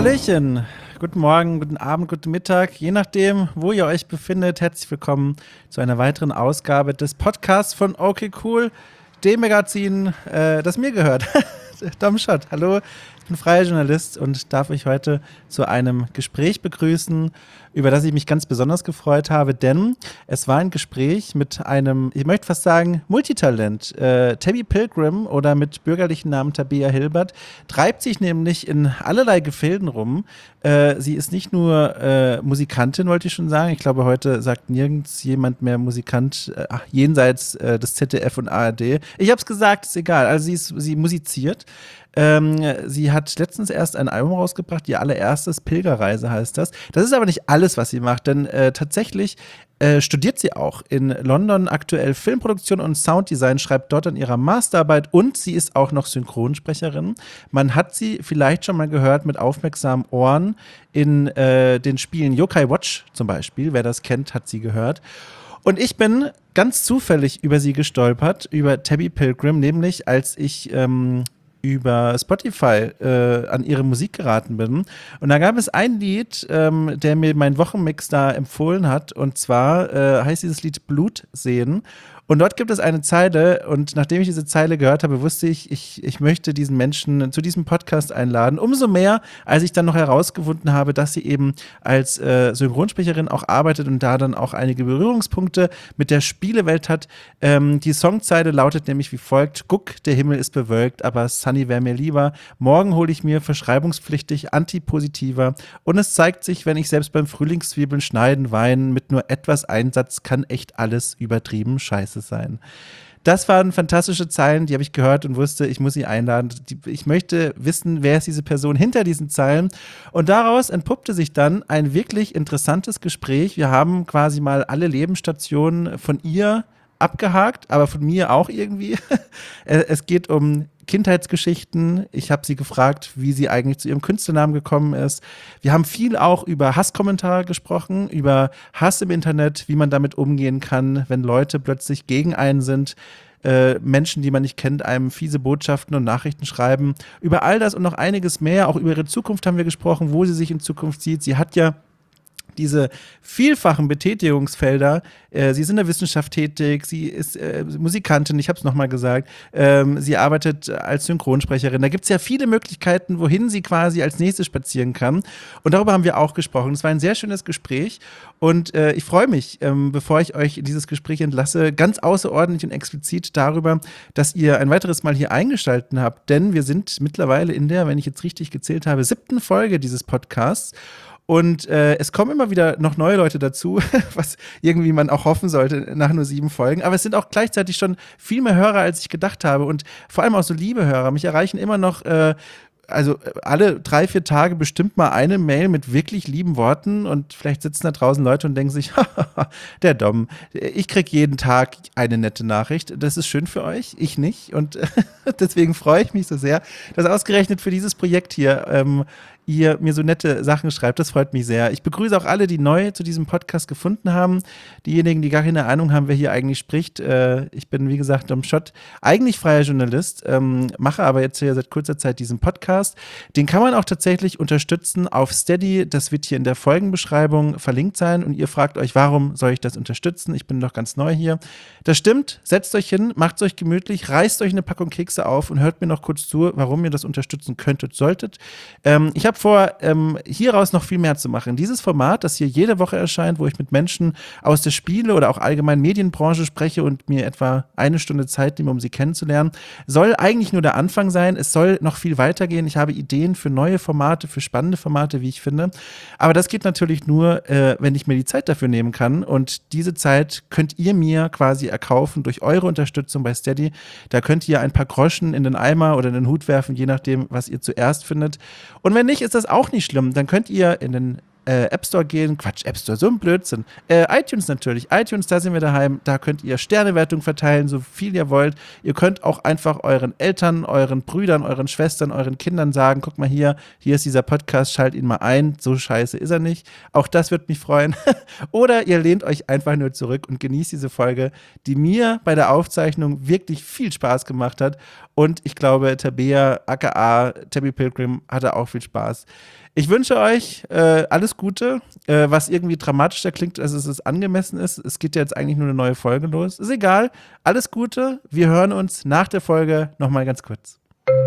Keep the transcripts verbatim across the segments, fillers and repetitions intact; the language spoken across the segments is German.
Hallöchen, guten Morgen, guten Abend, guten Mittag, je nachdem, wo ihr euch befindet. Herzlich willkommen zu einer weiteren Ausgabe des Podcasts von Okay Cool, dem Magazin, äh, das mir gehört. Dom Schott, hallo, ich bin freier Journalist und darf euch heute zu einem Gespräch begrüßen, über das ich mich ganz besonders gefreut habe, denn es war ein Gespräch mit einem, ich möchte fast sagen, Multitalent. Äh, Tabby Pilgrim oder mit bürgerlichen Namen Tabea Hilbert treibt sich nämlich in allerlei Gefilden rum. Äh, sie ist nicht nur äh, Musikantin, wollte ich schon sagen. Ich glaube, heute sagt nirgends jemand mehr Musikant, äh, ach, jenseits äh, des Z D F und A R D. Ich habe es gesagt, ist egal. Also sie, ist, sie musiziert. Ähm, sie hat letztens erst ein Album rausgebracht, ihr allererstes, Pilgerreise heißt das. Das ist aber nicht alles, was sie macht, denn äh, tatsächlich äh, studiert sie auch in London aktuell Filmproduktion und Sounddesign, schreibt dort an ihrer Masterarbeit und sie ist auch noch Synchronsprecherin. Man hat sie vielleicht schon mal gehört mit aufmerksamen Ohren in äh, den Spielen Yokai Watch zum Beispiel. Wer das kennt, hat sie gehört. Und ich bin ganz zufällig über sie gestolpert, über Tabby Pilgrim, nämlich als ich ähm, über Spotify äh, an ihre Musik geraten bin. Und da gab es ein Lied, ähm, der mir mein Wochenmix da empfohlen hat. Und zwar äh, heißt dieses Lied Blut sehen. Und dort gibt es eine Zeile, und nachdem ich diese Zeile gehört habe, wusste ich, ich, ich möchte diesen Menschen zu diesem Podcast einladen. Umso mehr, als ich dann noch herausgefunden habe, dass sie eben als äh, Synchronsprecherin auch arbeitet und da dann auch einige Berührungspunkte mit der Spielewelt hat. Ähm, die Songzeile lautet nämlich wie folgt: Guck, der Himmel ist bewölkt, aber Sunny wäre mir lieber. Morgen hole ich mir verschreibungspflichtig Antipositiver. Und es zeigt sich, wenn ich selbst beim Frühlingszwiebeln schneiden, weinen, mit nur etwas Einsatz kann echt alles übertrieben scheiße sein. Das waren fantastische Zeilen, die habe ich gehört und wusste, ich muss sie einladen. Die, ich möchte wissen, wer ist diese Person hinter diesen Zeilen. Und daraus entpuppte sich dann ein wirklich interessantes Gespräch. Wir haben quasi mal alle Lebensstationen von ihr abgehakt, aber von mir auch irgendwie. Es geht um Kindheitsgeschichten. Ich habe sie gefragt, wie sie eigentlich zu ihrem Künstlernamen gekommen ist. Wir haben viel auch über Hasskommentare gesprochen, über Hass im Internet, wie man damit umgehen kann, wenn Leute plötzlich gegen einen sind, äh, Menschen, die man nicht kennt, einem fiese Botschaften und Nachrichten schreiben. Über all das und noch einiges mehr, auch über ihre Zukunft haben wir gesprochen, wo sie sich in Zukunft sieht. Sie hat ja diese vielfachen Betätigungsfelder. Äh, sie ist in der Wissenschaft tätig, sie ist äh, Musikantin, ich habe es nochmal gesagt. Ähm, sie arbeitet als Synchronsprecherin. Da gibt es ja viele Möglichkeiten, wohin sie quasi als nächstes spazieren kann. Und darüber haben wir auch gesprochen. Es war ein sehr schönes Gespräch. Und äh, ich freue mich, ähm, bevor ich euch in dieses Gespräch entlasse, ganz außerordentlich und explizit darüber, dass ihr ein weiteres Mal hier eingeschaltet habt. Denn wir sind mittlerweile in der, wenn ich jetzt richtig gezählt habe, siebten Folge dieses Podcasts. Und äh, es kommen immer wieder noch neue Leute dazu, was irgendwie man auch hoffen sollte nach nur sieben Folgen. Aber es sind auch gleichzeitig schon viel mehr Hörer, als ich gedacht habe. Und vor allem auch so liebe Hörer. Mich erreichen immer noch äh, also alle drei, vier Tage bestimmt mal eine Mail mit wirklich lieben Worten und vielleicht sitzen da draußen Leute und denken sich, der Dom, ich krieg jeden Tag eine nette Nachricht. Das ist schön für euch, ich nicht. Und deswegen freue ich mich so sehr, dass ausgerechnet für dieses Projekt hier ähm, ihr mir so nette Sachen schreibt. Das freut mich sehr. Ich begrüße auch alle, die neu zu diesem Podcast gefunden haben. Diejenigen, die gar keine Ahnung haben, wer hier eigentlich spricht. Äh, ich bin, wie gesagt, Dom Schott, eigentlich freier Journalist, ähm, mache aber jetzt hier seit kurzer Zeit diesen Podcast. Den kann man auch tatsächlich unterstützen auf Steady. Das wird hier in der Folgenbeschreibung verlinkt sein. Und ihr fragt euch, warum soll ich das unterstützen? Ich bin doch ganz neu hier. Das stimmt. Setzt euch hin, macht es euch gemütlich, reißt euch eine Packung Kekse auf und hört mir noch kurz zu, warum ihr das unterstützen könntet, solltet. Ähm, ich habe vor, ähm, hieraus noch viel mehr zu machen. Dieses Format, das hier jede Woche erscheint, wo ich mit Menschen aus der Spiele- oder auch allgemeinen Medienbranche spreche und mir etwa eine Stunde Zeit nehme, um sie kennenzulernen, soll eigentlich nur der Anfang sein. Es soll noch viel weitergehen. Ich habe Ideen für neue Formate, für spannende Formate, wie ich finde. Aber das geht natürlich nur, äh, wenn ich mir die Zeit dafür nehmen kann. Und diese Zeit könnt ihr mir quasi erkaufen durch eure Unterstützung bei Steady. Da könnt ihr ein paar Groschen in den Eimer oder in den Hut werfen, je nachdem, was ihr zuerst findet. Und wenn nicht, ist das auch nicht schlimm. Dann könnt ihr in den äh, App Store gehen. Quatsch, App Store, so ein Blödsinn. Äh, iTunes natürlich. iTunes, da sind wir daheim. Da könnt ihr Sternewertung verteilen, so viel ihr wollt. Ihr könnt auch einfach euren Eltern, euren Brüdern, euren Schwestern, euren Kindern sagen, guck mal hier, hier ist dieser Podcast, schalt ihn mal ein. So scheiße ist er nicht. Auch das wird mich freuen. Oder ihr lehnt euch einfach nur zurück und genießt diese Folge, die mir bei der Aufzeichnung wirklich viel Spaß gemacht hat. Und ich glaube, Tabea, aka Tabby Pilgrim, hatte auch viel Spaß. Ich wünsche euch äh, alles Gute, äh, was irgendwie dramatischer klingt, als es angemessen ist. Es geht ja jetzt eigentlich nur eine neue Folge los. Ist egal. Alles Gute. Wir hören uns nach der Folge nochmal ganz kurz.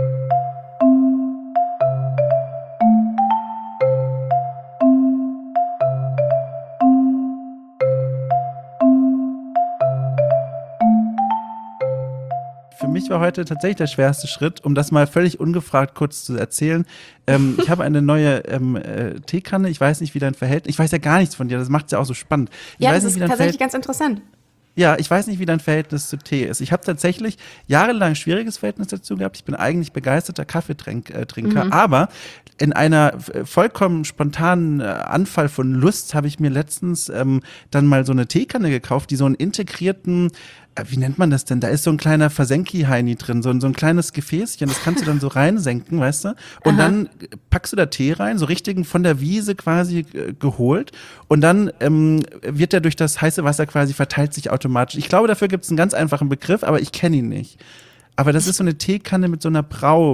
Für mich war heute tatsächlich der schwerste Schritt, um das mal völlig ungefragt kurz zu erzählen. Ähm, ich habe eine neue ähm, äh, Teekanne. Ich weiß nicht, wie dein Verhältnis. Ich weiß ja gar nichts von dir. Das macht es ja auch so spannend. Ich ja, weiß das nicht, ist tatsächlich ganz interessant. Ja, ich weiß nicht, wie dein Verhältnis zu Tee ist. Ich habe tatsächlich jahrelang ein schwieriges Verhältnis dazu gehabt. Ich bin eigentlich begeisterter Kaffeetrinker, mhm. aber in einer vollkommen spontanen Anfall von Lust habe ich mir letztens ähm, dann mal so eine Teekanne gekauft, die so einen integrierten, äh, wie nennt man das denn? Da ist so ein kleiner Versenki-Heini drin, so ein, so ein kleines Gefäßchen, das kannst du dann so reinsenken, weißt du? Und Aha. dann packst du da Tee rein, so richtigen von der Wiese quasi äh, geholt und dann ähm, wird der durch das heiße Wasser quasi verteilt sich automatisch. Ich glaube, dafür gibt es einen ganz einfachen Begriff, aber ich kenne ihn nicht. Aber das ist so eine Teekanne mit so einer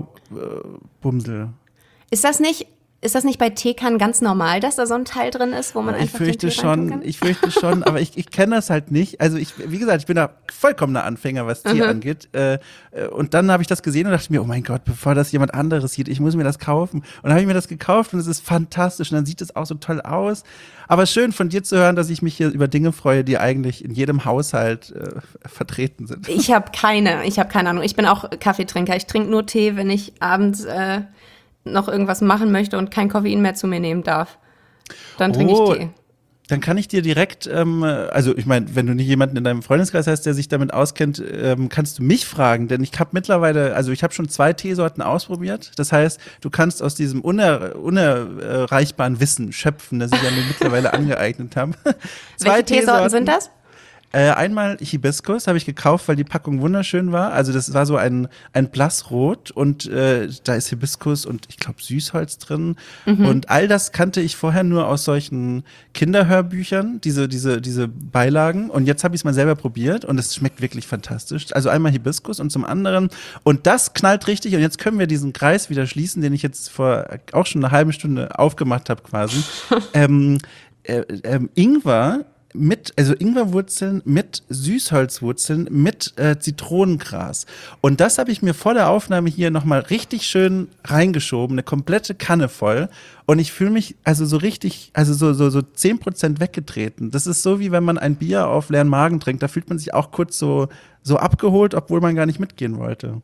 Braubumsel. Äh, Ist das nicht, ist das nicht bei Teekannen ganz normal, dass da so ein Teil drin ist, wo man ich einfach fürchte den Tee schon, kann? Ich fürchte schon, aber ich, ich kenne das halt nicht. Also ich, wie gesagt, ich bin da vollkommener Anfänger, was Tee mhm. angeht. Äh, und dann habe ich das gesehen und dachte mir, oh mein Gott, bevor das jemand anderes sieht, ich muss mir das kaufen. Und dann habe ich mir das gekauft und es ist fantastisch und dann sieht es auch so toll aus. Aber schön von dir zu hören, dass ich mich hier über Dinge freue, die eigentlich in jedem Haushalt äh, vertreten sind. Ich habe keine, ich habe keine Ahnung. Ich bin auch Kaffeetrinker. Ich trinke nur Tee, wenn ich abends äh, noch irgendwas machen möchte und kein Koffein mehr zu mir nehmen darf. Dann trinke oh, ich Tee. Dann kann ich dir direkt, ähm, also ich meine, wenn du nicht jemanden in deinem Freundeskreis hast, der sich damit auskennt, ähm, kannst du mich fragen, denn ich habe mittlerweile, also ich habe schon zwei Teesorten ausprobiert. Das heißt, du kannst aus diesem uner, unerreichbaren Wissen schöpfen, das ich ja mir mittlerweile angeeignet habe. Welche Teesorten sind das? Äh, einmal Hibiskus habe ich gekauft, weil die Packung wunderschön war. Also das war so ein, ein Blassrot und äh, da ist Hibiskus und ich glaube Süßholz drin. Mhm. Und all das kannte ich vorher nur aus solchen Kinderhörbüchern, diese, diese, diese Beilagen. Und jetzt habe ich es mal selber probiert und es schmeckt wirklich fantastisch. Also einmal Hibiskus und zum anderen. Und das knallt richtig. Und jetzt können wir diesen Kreis wieder schließen, den ich jetzt vor auch schon eine halbe Stunde aufgemacht habe quasi. ähm, äh, äh, Ingwer mit, also Ingwerwurzeln mit Süßholzwurzeln mit äh, Zitronengras. Und das habe ich mir vor der Aufnahme hier nochmal richtig schön reingeschoben, eine komplette Kanne voll. Und ich fühle mich also so richtig, also so, so, so zehn Prozent weggetreten. Das ist so, wie wenn man ein Bier auf leeren Magen trinkt. Da fühlt man sich auch kurz so, so abgeholt, obwohl man gar nicht mitgehen wollte.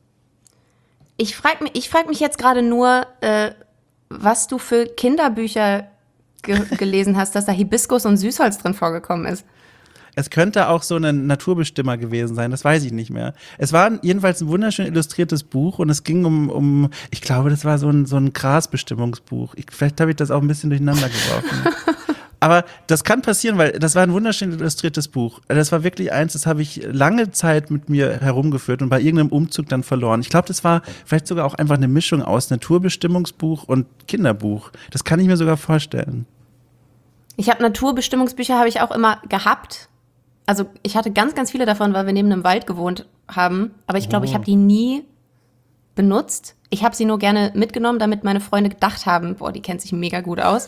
Ich frage mich, ich frag mich jetzt gerade nur, äh, was du für Kinderbücher Ge- gelesen hast, dass da Hibiskus und Süßholz drin vorgekommen ist. Es könnte auch so ein Naturbestimmer gewesen sein, das weiß ich nicht mehr. Es war jedenfalls ein wunderschön illustriertes Buch und es ging um, um ich glaube, das war so ein, so ein Grasbestimmungsbuch. Ich, vielleicht habe ich das auch ein bisschen durcheinander geworfen. Aber das kann passieren, weil das war ein wunderschön illustriertes Buch. Das war wirklich eins, das habe ich lange Zeit mit mir herumgeführt und bei irgendeinem Umzug dann verloren. Ich glaube, das war vielleicht sogar auch einfach eine Mischung aus Naturbestimmungsbuch und Kinderbuch. Das kann ich mir sogar vorstellen. Ich habe Naturbestimmungsbücher habe ich auch immer gehabt. Also ich hatte ganz, ganz viele davon, weil wir neben einem Wald gewohnt haben. Aber ich glaube, oh. ich habe die nie benutzt. Ich habe sie nur gerne mitgenommen, damit meine Freunde gedacht haben, boah, die kennt sich mega gut aus.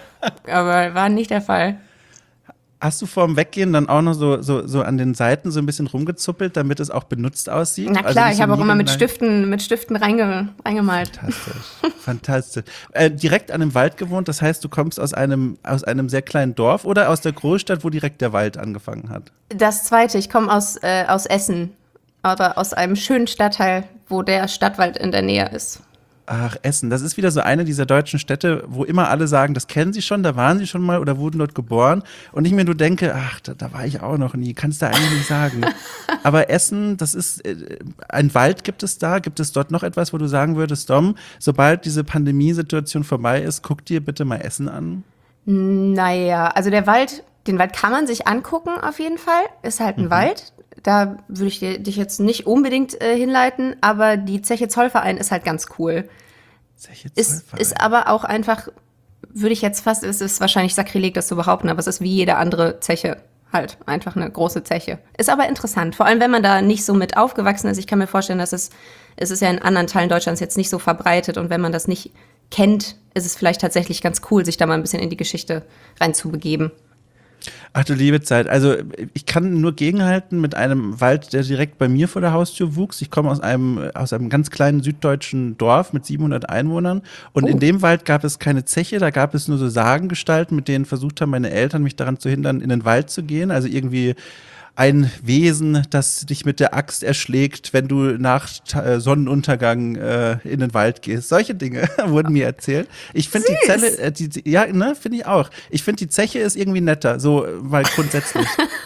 Aber war nicht der Fall. Hast du vorm Weggehen dann auch noch so, so, so an den Seiten so ein bisschen rumgezuppelt, damit es auch benutzt aussieht? Na klar, also ich habe auch immer mit Stiften, mit Stiften reinge, reingemalt. Fantastisch, fantastisch. Äh, direkt an dem Wald gewohnt, das heißt, du kommst aus einem, aus einem sehr kleinen Dorf oder aus der Großstadt, wo direkt der Wald angefangen hat? Das Zweite, ich komme aus, äh, aus Essen, aber aus einem schönen Stadtteil, wo der Stadtwald in der Nähe ist. Ach, Essen, das ist wieder so eine dieser deutschen Städte, wo immer alle sagen, das kennen sie schon, da waren sie schon mal oder wurden dort geboren. Und ich mir nur denke, ach, da, da war ich auch noch nie, kannst du eigentlich nicht sagen. Aber Essen, das ist, äh, ein Wald gibt es da, gibt es dort noch etwas, wo du sagen würdest, Dom, sobald diese Pandemiesituation vorbei ist, guck dir bitte mal Essen an? Naja, also der Wald, den Wald kann man sich angucken auf jeden Fall. Ist halt ein mhm. Wald. Da würde ich dich jetzt nicht unbedingt äh, hinleiten, aber die Zeche Zollverein ist halt ganz cool. Zeche Ist, ist aber auch einfach, würde ich jetzt fast, es ist wahrscheinlich Sakrileg, das zu behaupten, aber es ist wie jede andere Zeche halt. Einfach eine große Zeche. Ist aber interessant, vor allem wenn man da nicht so mit aufgewachsen ist. Ich kann mir vorstellen, dass es, es ist ja in anderen Teilen Deutschlands jetzt nicht so verbreitet und wenn man das nicht kennt, ist es vielleicht tatsächlich ganz cool, sich da mal ein bisschen in die Geschichte reinzubegeben. Ach du liebe Zeit, also ich kann nur gegenhalten mit einem Wald, der direkt bei mir vor der Haustür wuchs. Ich komme aus einem, aus einem ganz kleinen süddeutschen Dorf mit siebenhundert Einwohnern und oh. in dem Wald gab es keine Zeche, da gab es nur so Sagengestalten, mit denen versucht haben meine Eltern, mich daran zu hindern, in den Wald zu gehen. Also irgendwie ein Wesen, das dich mit der Axt erschlägt, wenn du nach äh, Sonnenuntergang äh, in den Wald gehst. Solche Dinge wurden mir erzählt. Ich finde die Zelle, äh, die, die, ja, ne, finde ich auch. Ich finde die Zeche ist irgendwie netter, so, weil grundsätzlich.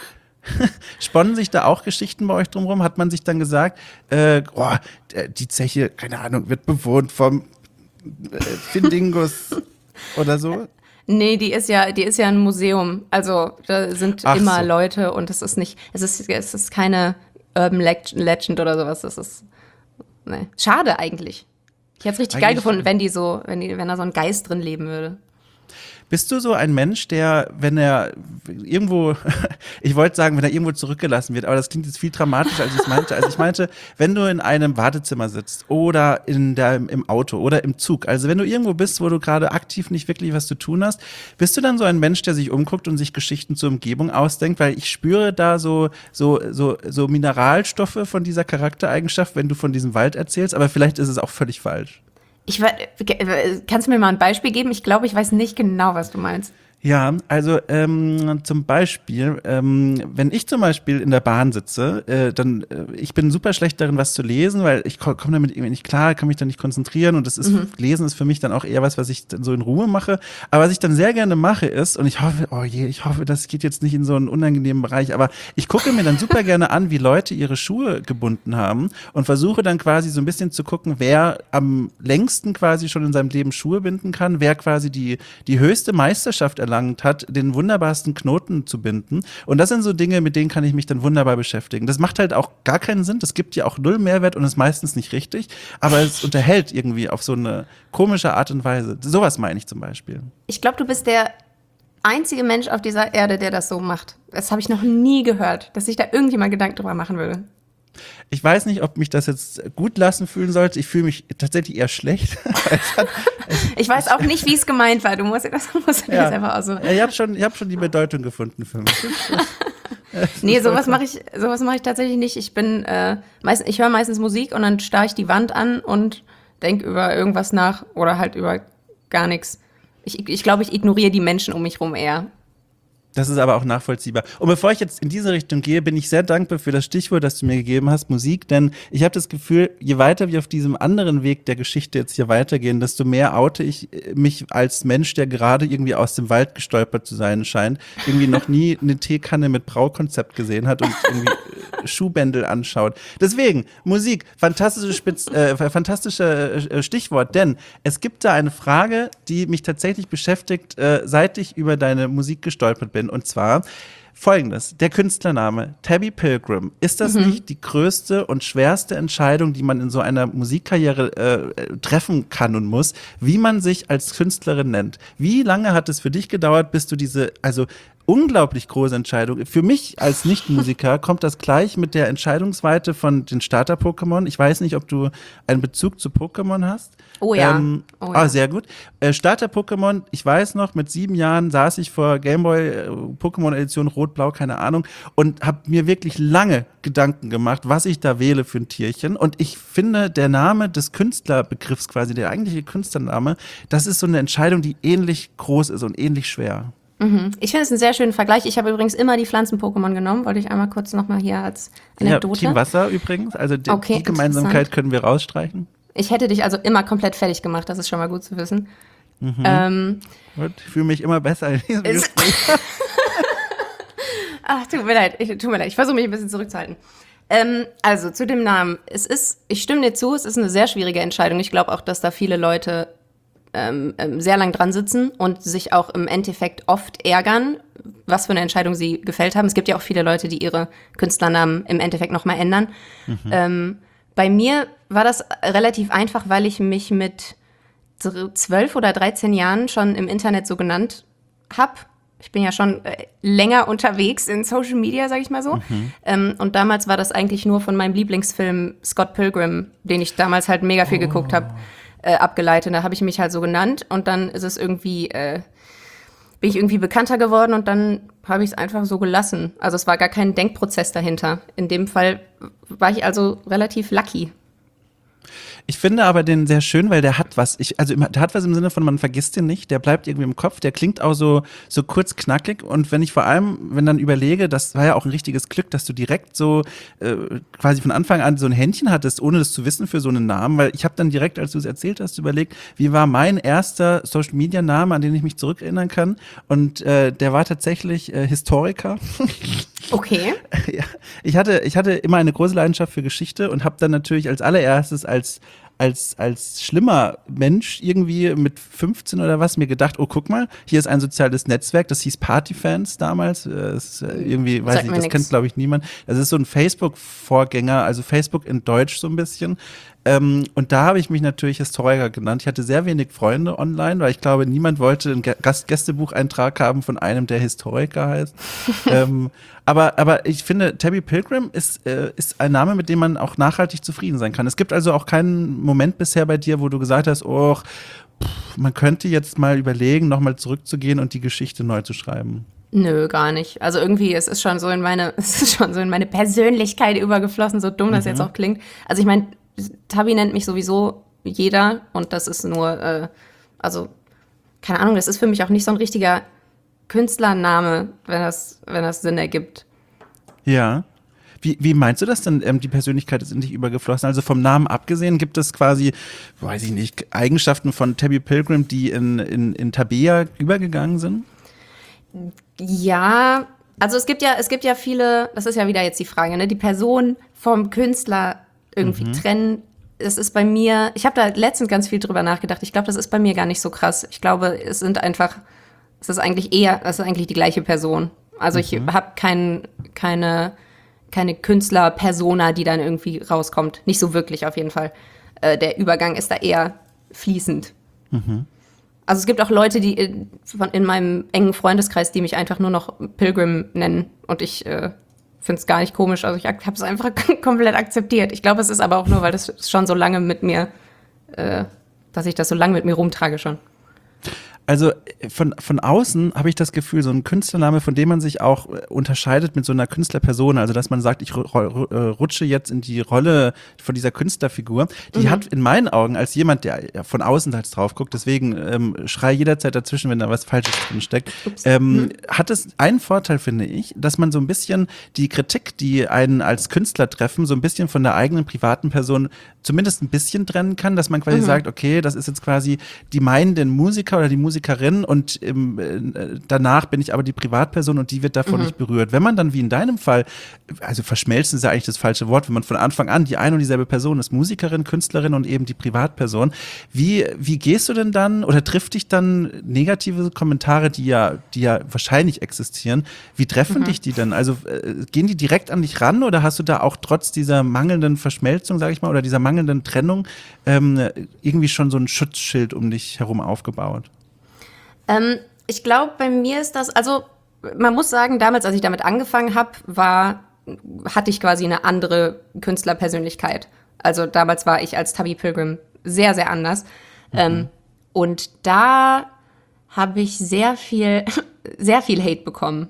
Sponnen sich da auch Geschichten bei euch drumherum? Hat man sich dann gesagt, äh, oh, die Zeche, keine Ahnung, wird bewohnt vom äh, Findingus oder so? Nee, die ist ja, die ist ja ein Museum. Also da sind Ach immer so. Leute und es ist nicht, es ist, es ist keine Urban Legend oder sowas. Das ist nee. Schade eigentlich. Ich hätte es richtig eigentlich geil gefunden, wenn die so, wenn die, wenn da so ein Geist drin leben würde. Bist du so ein Mensch, der, wenn er irgendwo, ich wollte sagen, wenn er irgendwo zurückgelassen wird, aber das klingt jetzt viel dramatischer, als ich es meinte. Also ich meinte, wenn du in einem Wartezimmer sitzt oder in der, im Auto oder im Zug, also wenn du irgendwo bist, wo du gerade aktiv nicht wirklich was zu tun hast, bist du dann so ein Mensch, der sich umguckt und sich Geschichten zur Umgebung ausdenkt? Weil ich spüre da so, so, so, so Mineralstoffe von dieser Charaktereigenschaft, wenn du von diesem Wald erzählst, aber vielleicht ist es auch völlig falsch. Ich, kannst du mir mal ein Beispiel geben? Ich glaube, ich weiß nicht genau, was du meinst. Ja, also ähm, zum Beispiel, ähm, wenn ich zum Beispiel in der Bahn sitze, äh, dann, äh, ich bin super schlecht darin, was zu lesen, weil ich komme damit irgendwie nicht klar, kann mich dann nicht konzentrieren und das ist, mhm. Lesen ist für mich dann auch eher was, was ich dann so in Ruhe mache. Aber was ich dann sehr gerne mache ist, und ich hoffe, oh je, ich hoffe, das geht jetzt nicht in so einen unangenehmen Bereich, aber ich gucke mir dann super gerne an, wie Leute ihre Schuhe gebunden haben und versuche dann quasi so ein bisschen zu gucken, wer am längsten quasi schon in seinem Leben Schuhe binden kann, wer quasi die, die höchste Meisterschaft erlangt hat, den wunderbarsten Knoten zu binden. Und das sind so Dinge, mit denen kann ich mich dann wunderbar beschäftigen. Das macht halt auch gar keinen Sinn. Das gibt ja auch null Mehrwert und ist meistens nicht richtig. Aber es unterhält irgendwie auf so eine komische Art und Weise. Sowas meine ich zum Beispiel. Ich glaube, du bist der einzige Mensch auf dieser Erde, der das so macht. Das habe ich noch nie gehört, dass sich da irgendjemand Gedanken drüber machen würde. Ich weiß nicht, ob mich das jetzt gut lassen fühlen sollte. Ich fühle mich tatsächlich eher schlecht. es hat, es, ich weiß auch nicht, wie es gemeint war. Du musst das musst ja. jetzt einfach auch so. Ich habe schon, ich hab schon die Bedeutung gefunden für mich. Nee, sowas mache ich, sowas mache ich tatsächlich nicht. Ich bin, äh, meist, ich höre meistens Musik und dann starre ich die Wand an und denke über irgendwas nach oder halt über gar nichts. Ich, ich glaube, ich ignoriere die Menschen um mich rum eher. Das ist aber auch nachvollziehbar. Und bevor ich jetzt in diese Richtung gehe, bin ich sehr dankbar für das Stichwort, das du mir gegeben hast, Musik. Denn ich habe das Gefühl, je weiter wir auf diesem anderen Weg der Geschichte jetzt hier weitergehen, desto mehr oute ich mich als Mensch, der gerade irgendwie aus dem Wald gestolpert zu sein scheint, irgendwie noch nie eine Teekanne mit Braukonzept gesehen hat und irgendwie Schuhbändel anschaut. Deswegen, Musik, fantastische Spitz, äh, fantastische äh, Stichwort. Denn es gibt da eine Frage, die mich tatsächlich beschäftigt, äh, seit ich über deine Musik gestolpert bin. Und zwar folgendes: Der Künstlername Tabby Pilgrim. Ist das mhm. nicht die größte und schwerste Entscheidung, die man in so einer Musikkarriere äh, treffen kann und muss, wie man sich als Künstlerin nennt? Wie lange hat es für dich gedauert, bis du diese, also unglaublich große Entscheidung. Für mich als Nicht-Musiker kommt das gleich mit der Entscheidungsweite von den Starter-Pokémon. Ich weiß nicht, ob du einen Bezug zu Pokémon hast. Oh ja. Ähm, oh ja. Ah, sehr gut. Äh, Starter-Pokémon, ich weiß noch, mit sieben Jahren saß ich vor Gameboy, äh, Pokémon-Edition Rot-Blau, keine Ahnung, und habe mir wirklich lange Gedanken gemacht, was ich da wähle für ein Tierchen. Und ich finde, der Name des Künstlerbegriffs quasi, der eigentliche Künstlername, das ist so eine Entscheidung, die ähnlich groß ist und ähnlich schwer. Mhm. Ich finde es einen sehr schönen Vergleich. Ich habe übrigens immer die Pflanzen-Pokémon genommen. Wollte ich einmal kurz nochmal hier als Anekdote. Ja, Team Wasser übrigens. Also die, okay, die Gemeinsamkeit können wir rausstreichen. Ich hätte dich also immer komplett fertig gemacht. Das ist schon mal gut zu wissen. Mhm. Ähm, ich fühle mich immer besser in diesem Gespräch. Ach, tut mir leid. Ich, tut mir leid. Ich versuche mich ein bisschen zurückzuhalten. Ähm, also zu dem Namen. Es ist, ich stimme dir zu, es ist eine sehr schwierige Entscheidung. Ich glaube auch, dass da viele Leute ähm, ähm, sehr lang dran sitzen und sich auch im Endeffekt oft ärgern, was für eine Entscheidung sie gefällt haben. Es gibt ja auch viele Leute, die ihre Künstlernamen im Endeffekt nochmal ändern. Mhm. Ähm, bei mir war das relativ einfach, weil ich mich mit zwölf oder dreizehn Jahren schon im Internet so genannt habe. Ich bin ja schon äh, länger unterwegs in Social Media, sag ich mal so. Mhm. Ähm, und damals war das eigentlich nur von meinem Lieblingsfilm Scott Pilgrim, den ich damals halt mega viel oh. geguckt habe, äh, abgeleitet. Da habe ich mich halt so genannt und dann ist es irgendwie, äh, bin ich irgendwie bekannter geworden und dann habe ich es einfach so gelassen. Also es war gar kein Denkprozess dahinter. In dem Fall war ich also relativ lucky. Ich finde aber den sehr schön, weil der hat was. Ich, also der hat was im Sinne von, man vergisst den nicht, der bleibt irgendwie im Kopf, der klingt auch so, so kurz knackig. Und wenn ich vor allem, wenn dann überlege, das war ja auch ein richtiges Glück, dass du direkt so äh, quasi von Anfang an so ein Händchen hattest, ohne das zu wissen für so einen Namen. Weil ich habe dann direkt, als du es erzählt hast, überlegt, wie war mein erster Social-Media-Name, an den ich mich zurückerinnern kann. Und äh, der war tatsächlich äh, Historiker. Okay. Ja, ich hatte, ich hatte immer eine große Leidenschaft für Geschichte und habe dann natürlich als allererstes als als als schlimmer Mensch irgendwie mit fünfzehn oder was mir gedacht, oh guck mal, hier ist ein soziales Netzwerk, das hieß Partyfans damals, das ist irgendwie, weiß ich, das nix. Kennt glaube ich niemand. Das ist so ein Facebook-Vorgänger, also Facebook in Deutsch so ein bisschen. Ähm, und da habe ich mich natürlich Historiker genannt. Ich hatte sehr wenig Freunde online, weil ich glaube, niemand wollte einen Gast- Gästebucheintrag haben von einem, der Historiker heißt. ähm, aber, aber ich finde, Tabby Pilgrim ist, äh, ist ein Name, mit dem man auch nachhaltig zufrieden sein kann. Es gibt also auch keinen Moment bisher bei dir, wo du gesagt hast, oh, pff, man könnte jetzt mal überlegen, nochmal zurückzugehen und die Geschichte neu zu schreiben. Nö, gar nicht. Also irgendwie, es ist schon so in meine, es ist schon so in meine Persönlichkeit übergeflossen, so dumm das mhm. jetzt auch klingt. Also ich meine, Tabby nennt mich sowieso jeder und das ist nur, äh, also, keine Ahnung, das ist für mich auch nicht so ein richtiger Künstlername, wenn das, wenn das Sinn ergibt. Ja. Wie, wie meinst du das denn, ähm, die Persönlichkeit ist in dich übergeflossen? Also vom Namen abgesehen, gibt es quasi, weiß ich nicht, Eigenschaften von Tabby Pilgrim, die in, in, in Tabea übergegangen sind? Ja, also es gibt ja, es gibt ja viele, das ist ja wieder jetzt die Frage, ne, die Person vom Künstler irgendwie mhm. trennen. Es ist bei mir, ich habe da letztens ganz viel drüber nachgedacht. Ich glaube, das ist bei mir gar nicht so krass. Ich glaube, es sind einfach, es ist eigentlich eher, es ist eigentlich die gleiche Person. Also mhm. ich habe kein, keine, keine Künstler-Persona, die dann irgendwie rauskommt. Nicht so wirklich auf jeden Fall. Äh, der Übergang ist da eher fließend. Mhm. Also es gibt auch Leute, die in, in meinem engen Freundeskreis, die mich einfach nur noch Pilgrim nennen. Und ich äh, finde es gar nicht komisch. Also ich habe es einfach komplett akzeptiert. Ich glaube, es ist aber auch nur, weil das schon so lange mit mir, äh, dass ich das so lange mit mir rumtrage schon. Also von, von außen habe ich das Gefühl, so ein Künstlername, von dem man sich auch unterscheidet mit so einer Künstlerperson, also dass man sagt, ich rutsche jetzt in die Rolle von dieser Künstlerfigur, die mhm. hat in meinen Augen als jemand, der von außen halt drauf guckt, deswegen ähm, schrei jederzeit dazwischen, wenn da was Falsches drin steckt, ähm, mhm. hat es einen Vorteil, finde ich, dass man so ein bisschen die Kritik, die einen als Künstler treffen, so ein bisschen von der eigenen privaten Person zumindest ein bisschen trennen kann, dass man quasi mhm. sagt, okay, das ist jetzt quasi die meinenden Musiker oder die Musikerin und ähm, äh, danach bin ich aber die Privatperson und die wird davon mhm. nicht berührt. Wenn man dann wie in deinem Fall, also verschmelzen ist ja eigentlich das falsche Wort, wenn man von Anfang an die eine und dieselbe Person ist, Musikerin, Künstlerin und eben die Privatperson, wie, wie gehst du denn dann oder trifft dich dann negative Kommentare, die ja, die ja wahrscheinlich existieren, wie treffen mhm. dich die denn? Also äh, gehen die direkt an dich ran oder hast du da auch trotz dieser mangelnden Verschmelzung, sag ich mal, oder dieser mangelnden Trennung ähm, irgendwie schon so ein Schutzschild um dich herum aufgebaut? Ähm, ich glaube, bei mir ist das, also man muss sagen, damals, als ich damit angefangen habe, war, hatte ich quasi eine andere Künstlerpersönlichkeit. Also damals war ich als Tabby Pilgrim sehr, sehr anders. Mhm. Ähm, und da habe ich sehr viel, sehr viel Hate bekommen,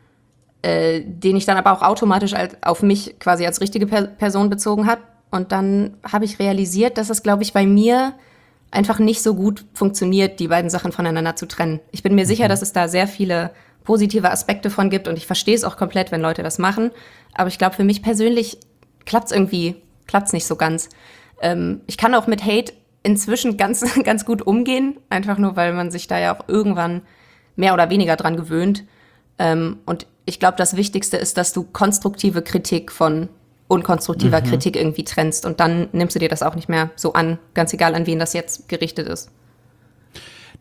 äh, den ich dann aber auch automatisch als, auf mich quasi als richtige per- Person bezogen habe. Und dann habe ich realisiert, dass es, glaube ich, bei mir einfach nicht so gut funktioniert, die beiden Sachen voneinander zu trennen. Ich bin mir mhm. sicher, dass es da sehr viele positive Aspekte von gibt und ich verstehe es auch komplett, wenn Leute das machen. Aber ich glaube, für mich persönlich klappt es irgendwie, klappt es nicht so ganz. Ähm, ich kann auch mit Hate inzwischen ganz, ganz gut umgehen, einfach nur, weil man sich da ja auch irgendwann mehr oder weniger dran gewöhnt. Ähm, und ich glaube, das Wichtigste ist, dass du konstruktive Kritik von unkonstruktiver mhm. Kritik irgendwie trennst und dann nimmst du dir das auch nicht mehr so an, ganz egal, an wen das jetzt gerichtet ist.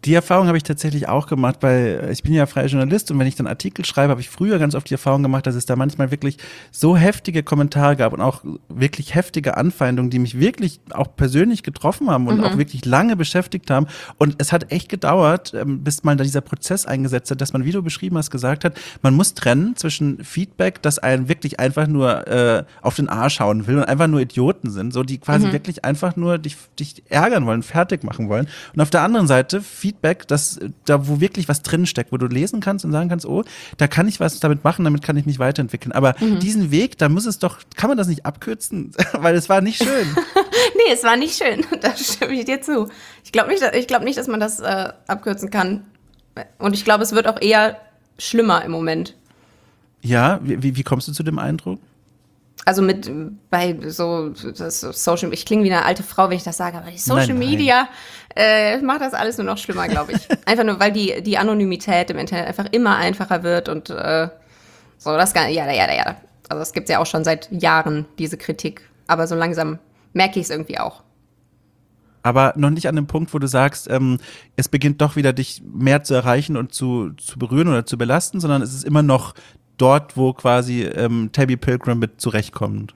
Die Erfahrung habe ich tatsächlich auch gemacht, weil ich bin ja freier Journalist und wenn ich dann Artikel schreibe, habe ich früher ganz oft die Erfahrung gemacht, dass es da manchmal wirklich so heftige Kommentare gab und auch wirklich heftige Anfeindungen, die mich wirklich auch persönlich getroffen haben und mhm. auch wirklich lange beschäftigt haben. Und es hat echt gedauert, bis mal da dieser Prozess eingesetzt hat, dass man, wie du beschrieben hast, gesagt hat, man muss trennen zwischen Feedback, das einen wirklich einfach nur äh, auf den Arsch hauen will und einfach nur Idioten sind, so die quasi mhm. wirklich einfach nur dich, dich ärgern wollen, fertig machen wollen. Und auf der anderen Seite Feedback, das, da wo wirklich was drin steckt, wo du lesen kannst und sagen kannst, oh, da kann ich was damit machen, damit kann ich mich weiterentwickeln. Aber mhm. diesen Weg, da muss es doch, kann man das nicht abkürzen? Weil es war nicht schön. Nee, es war nicht schön. Da stimme ich dir zu. Ich glaube nicht, ich glaube nicht, dass man das äh, abkürzen kann. Und ich glaube, es wird auch eher schlimmer im Moment. Ja, wie, wie kommst du zu dem Eindruck? Also mit, bei so, das Social, ich klinge wie eine alte Frau, wenn ich das sage, aber die Social nein, nein. Media äh, macht das alles nur noch schlimmer, glaube ich. Einfach nur, weil die, die Anonymität im Internet einfach immer einfacher wird und äh, so, das gar ja, ja, ja. Also das gibt's ja auch schon seit Jahren, diese Kritik. Aber so langsam merke ich es irgendwie auch. Aber noch nicht an dem Punkt, wo du sagst, ähm, es beginnt doch wieder dich mehr zu erreichen und zu, zu berühren oder zu belasten, sondern es ist immer noch dort, wo quasi ähm, Tabby Pilgrim mit zurechtkommt.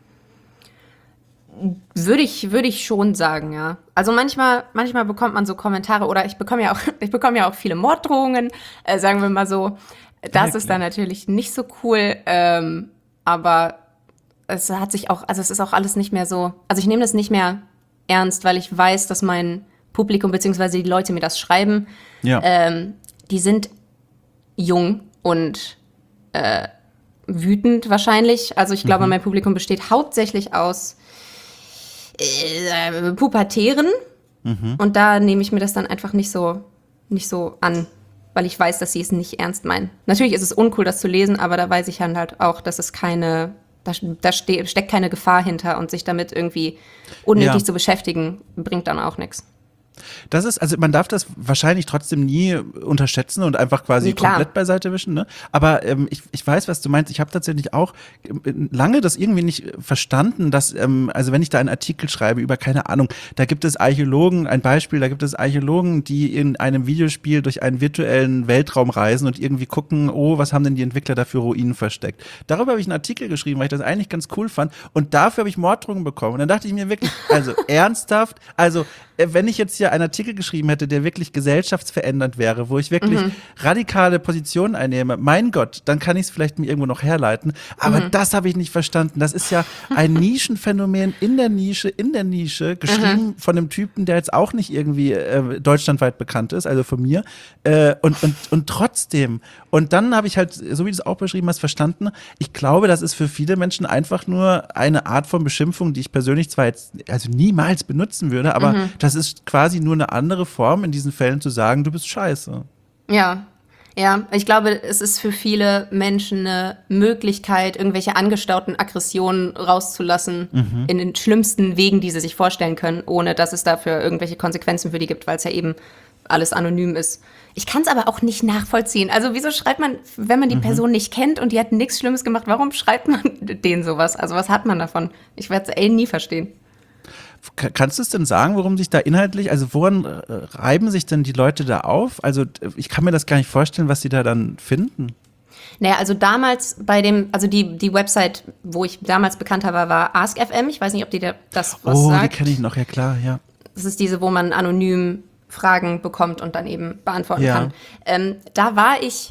Würde ich, würde ich schon sagen, ja. Also manchmal, manchmal bekommt man so Kommentare oder ich bekomme ja auch, ich bekomme ja auch viele Morddrohungen, äh, sagen wir mal so. Das Wirklich? Ist dann natürlich nicht so cool, ähm, aber es hat sich auch, also es ist auch alles nicht mehr so, also ich nehme das nicht mehr ernst, weil ich weiß, dass mein Publikum beziehungsweise die Leute mir das schreiben, ja. ähm, die sind jung und äh, wütend wahrscheinlich. Also ich glaube, mhm. mein Publikum besteht hauptsächlich aus äh, Pubertären. Mhm. Und da nehme ich mir das dann einfach nicht so, nicht so an, weil ich weiß, dass sie es nicht ernst meinen. Natürlich ist es uncool, das zu lesen, aber da weiß ich dann halt auch, dass es keine, da, da ste- steckt keine Gefahr hinter und sich damit irgendwie unnötig ja. zu beschäftigen, bringt dann auch nichts. Das ist, also man darf das wahrscheinlich trotzdem nie unterschätzen und einfach quasi Klar. komplett beiseite wischen, ne? Aber ähm, ich, ich weiß, was du meinst. Ich habe tatsächlich auch lange das irgendwie nicht verstanden, dass, ähm, also wenn ich da einen Artikel schreibe über, keine Ahnung, da gibt es Archäologen, ein Beispiel, da gibt es Archäologen, die in einem Videospiel durch einen virtuellen Weltraum reisen und irgendwie gucken, oh, was haben denn die Entwickler da für Ruinen versteckt? Darüber habe ich einen Artikel geschrieben, weil ich das eigentlich ganz cool fand und dafür habe ich Morddrohungen bekommen. Und dann dachte ich mir wirklich, also ernsthaft, also wenn ich jetzt hier einen Artikel geschrieben hätte, der wirklich gesellschaftsverändernd wäre, wo ich wirklich mhm. radikale Positionen einnehme, mein Gott, dann kann ich es vielleicht mir irgendwo noch herleiten. Aber mhm. das habe ich nicht verstanden. Das ist ja ein Nischenphänomen in der Nische, in der Nische, geschrieben mhm. von einem Typen, der jetzt auch nicht irgendwie äh, deutschlandweit bekannt ist, also von mir. Äh, und, und, und trotzdem. Und dann habe ich halt, so wie du es auch beschrieben hast, verstanden, ich glaube, das ist für viele Menschen einfach nur eine Art von Beschimpfung, die ich persönlich zwar jetzt also niemals benutzen würde, aber mhm. das ist quasi nur eine andere Form in diesen Fällen zu sagen, du bist scheiße. Ja, ja. Ich glaube, es ist für viele Menschen eine Möglichkeit, irgendwelche angestauten Aggressionen rauszulassen mhm. in den schlimmsten Wegen, die sie sich vorstellen können, ohne dass es dafür irgendwelche Konsequenzen für die gibt, weil es ja eben alles anonym ist. Ich kann es aber auch nicht nachvollziehen. Also wieso schreibt man, wenn man die mhm. Person nicht kennt und die hat nichts Schlimmes gemacht, warum schreibt man denen sowas? Also was hat man davon? Ich werde es eh nie verstehen. Kannst du es denn sagen, worum sich da inhaltlich, also woran reiben sich denn die Leute da auf? Also ich kann mir das gar nicht vorstellen, was sie da dann finden. Naja, also damals bei dem, also die, die Website, wo ich damals bekannter war, war Ask F M. Ich weiß nicht, ob die da das was oh, sagt. Oh, die kenne ich noch, ja klar, ja. Das ist diese, wo man anonym Fragen bekommt und dann eben beantworten ja. kann. Ähm, da war ich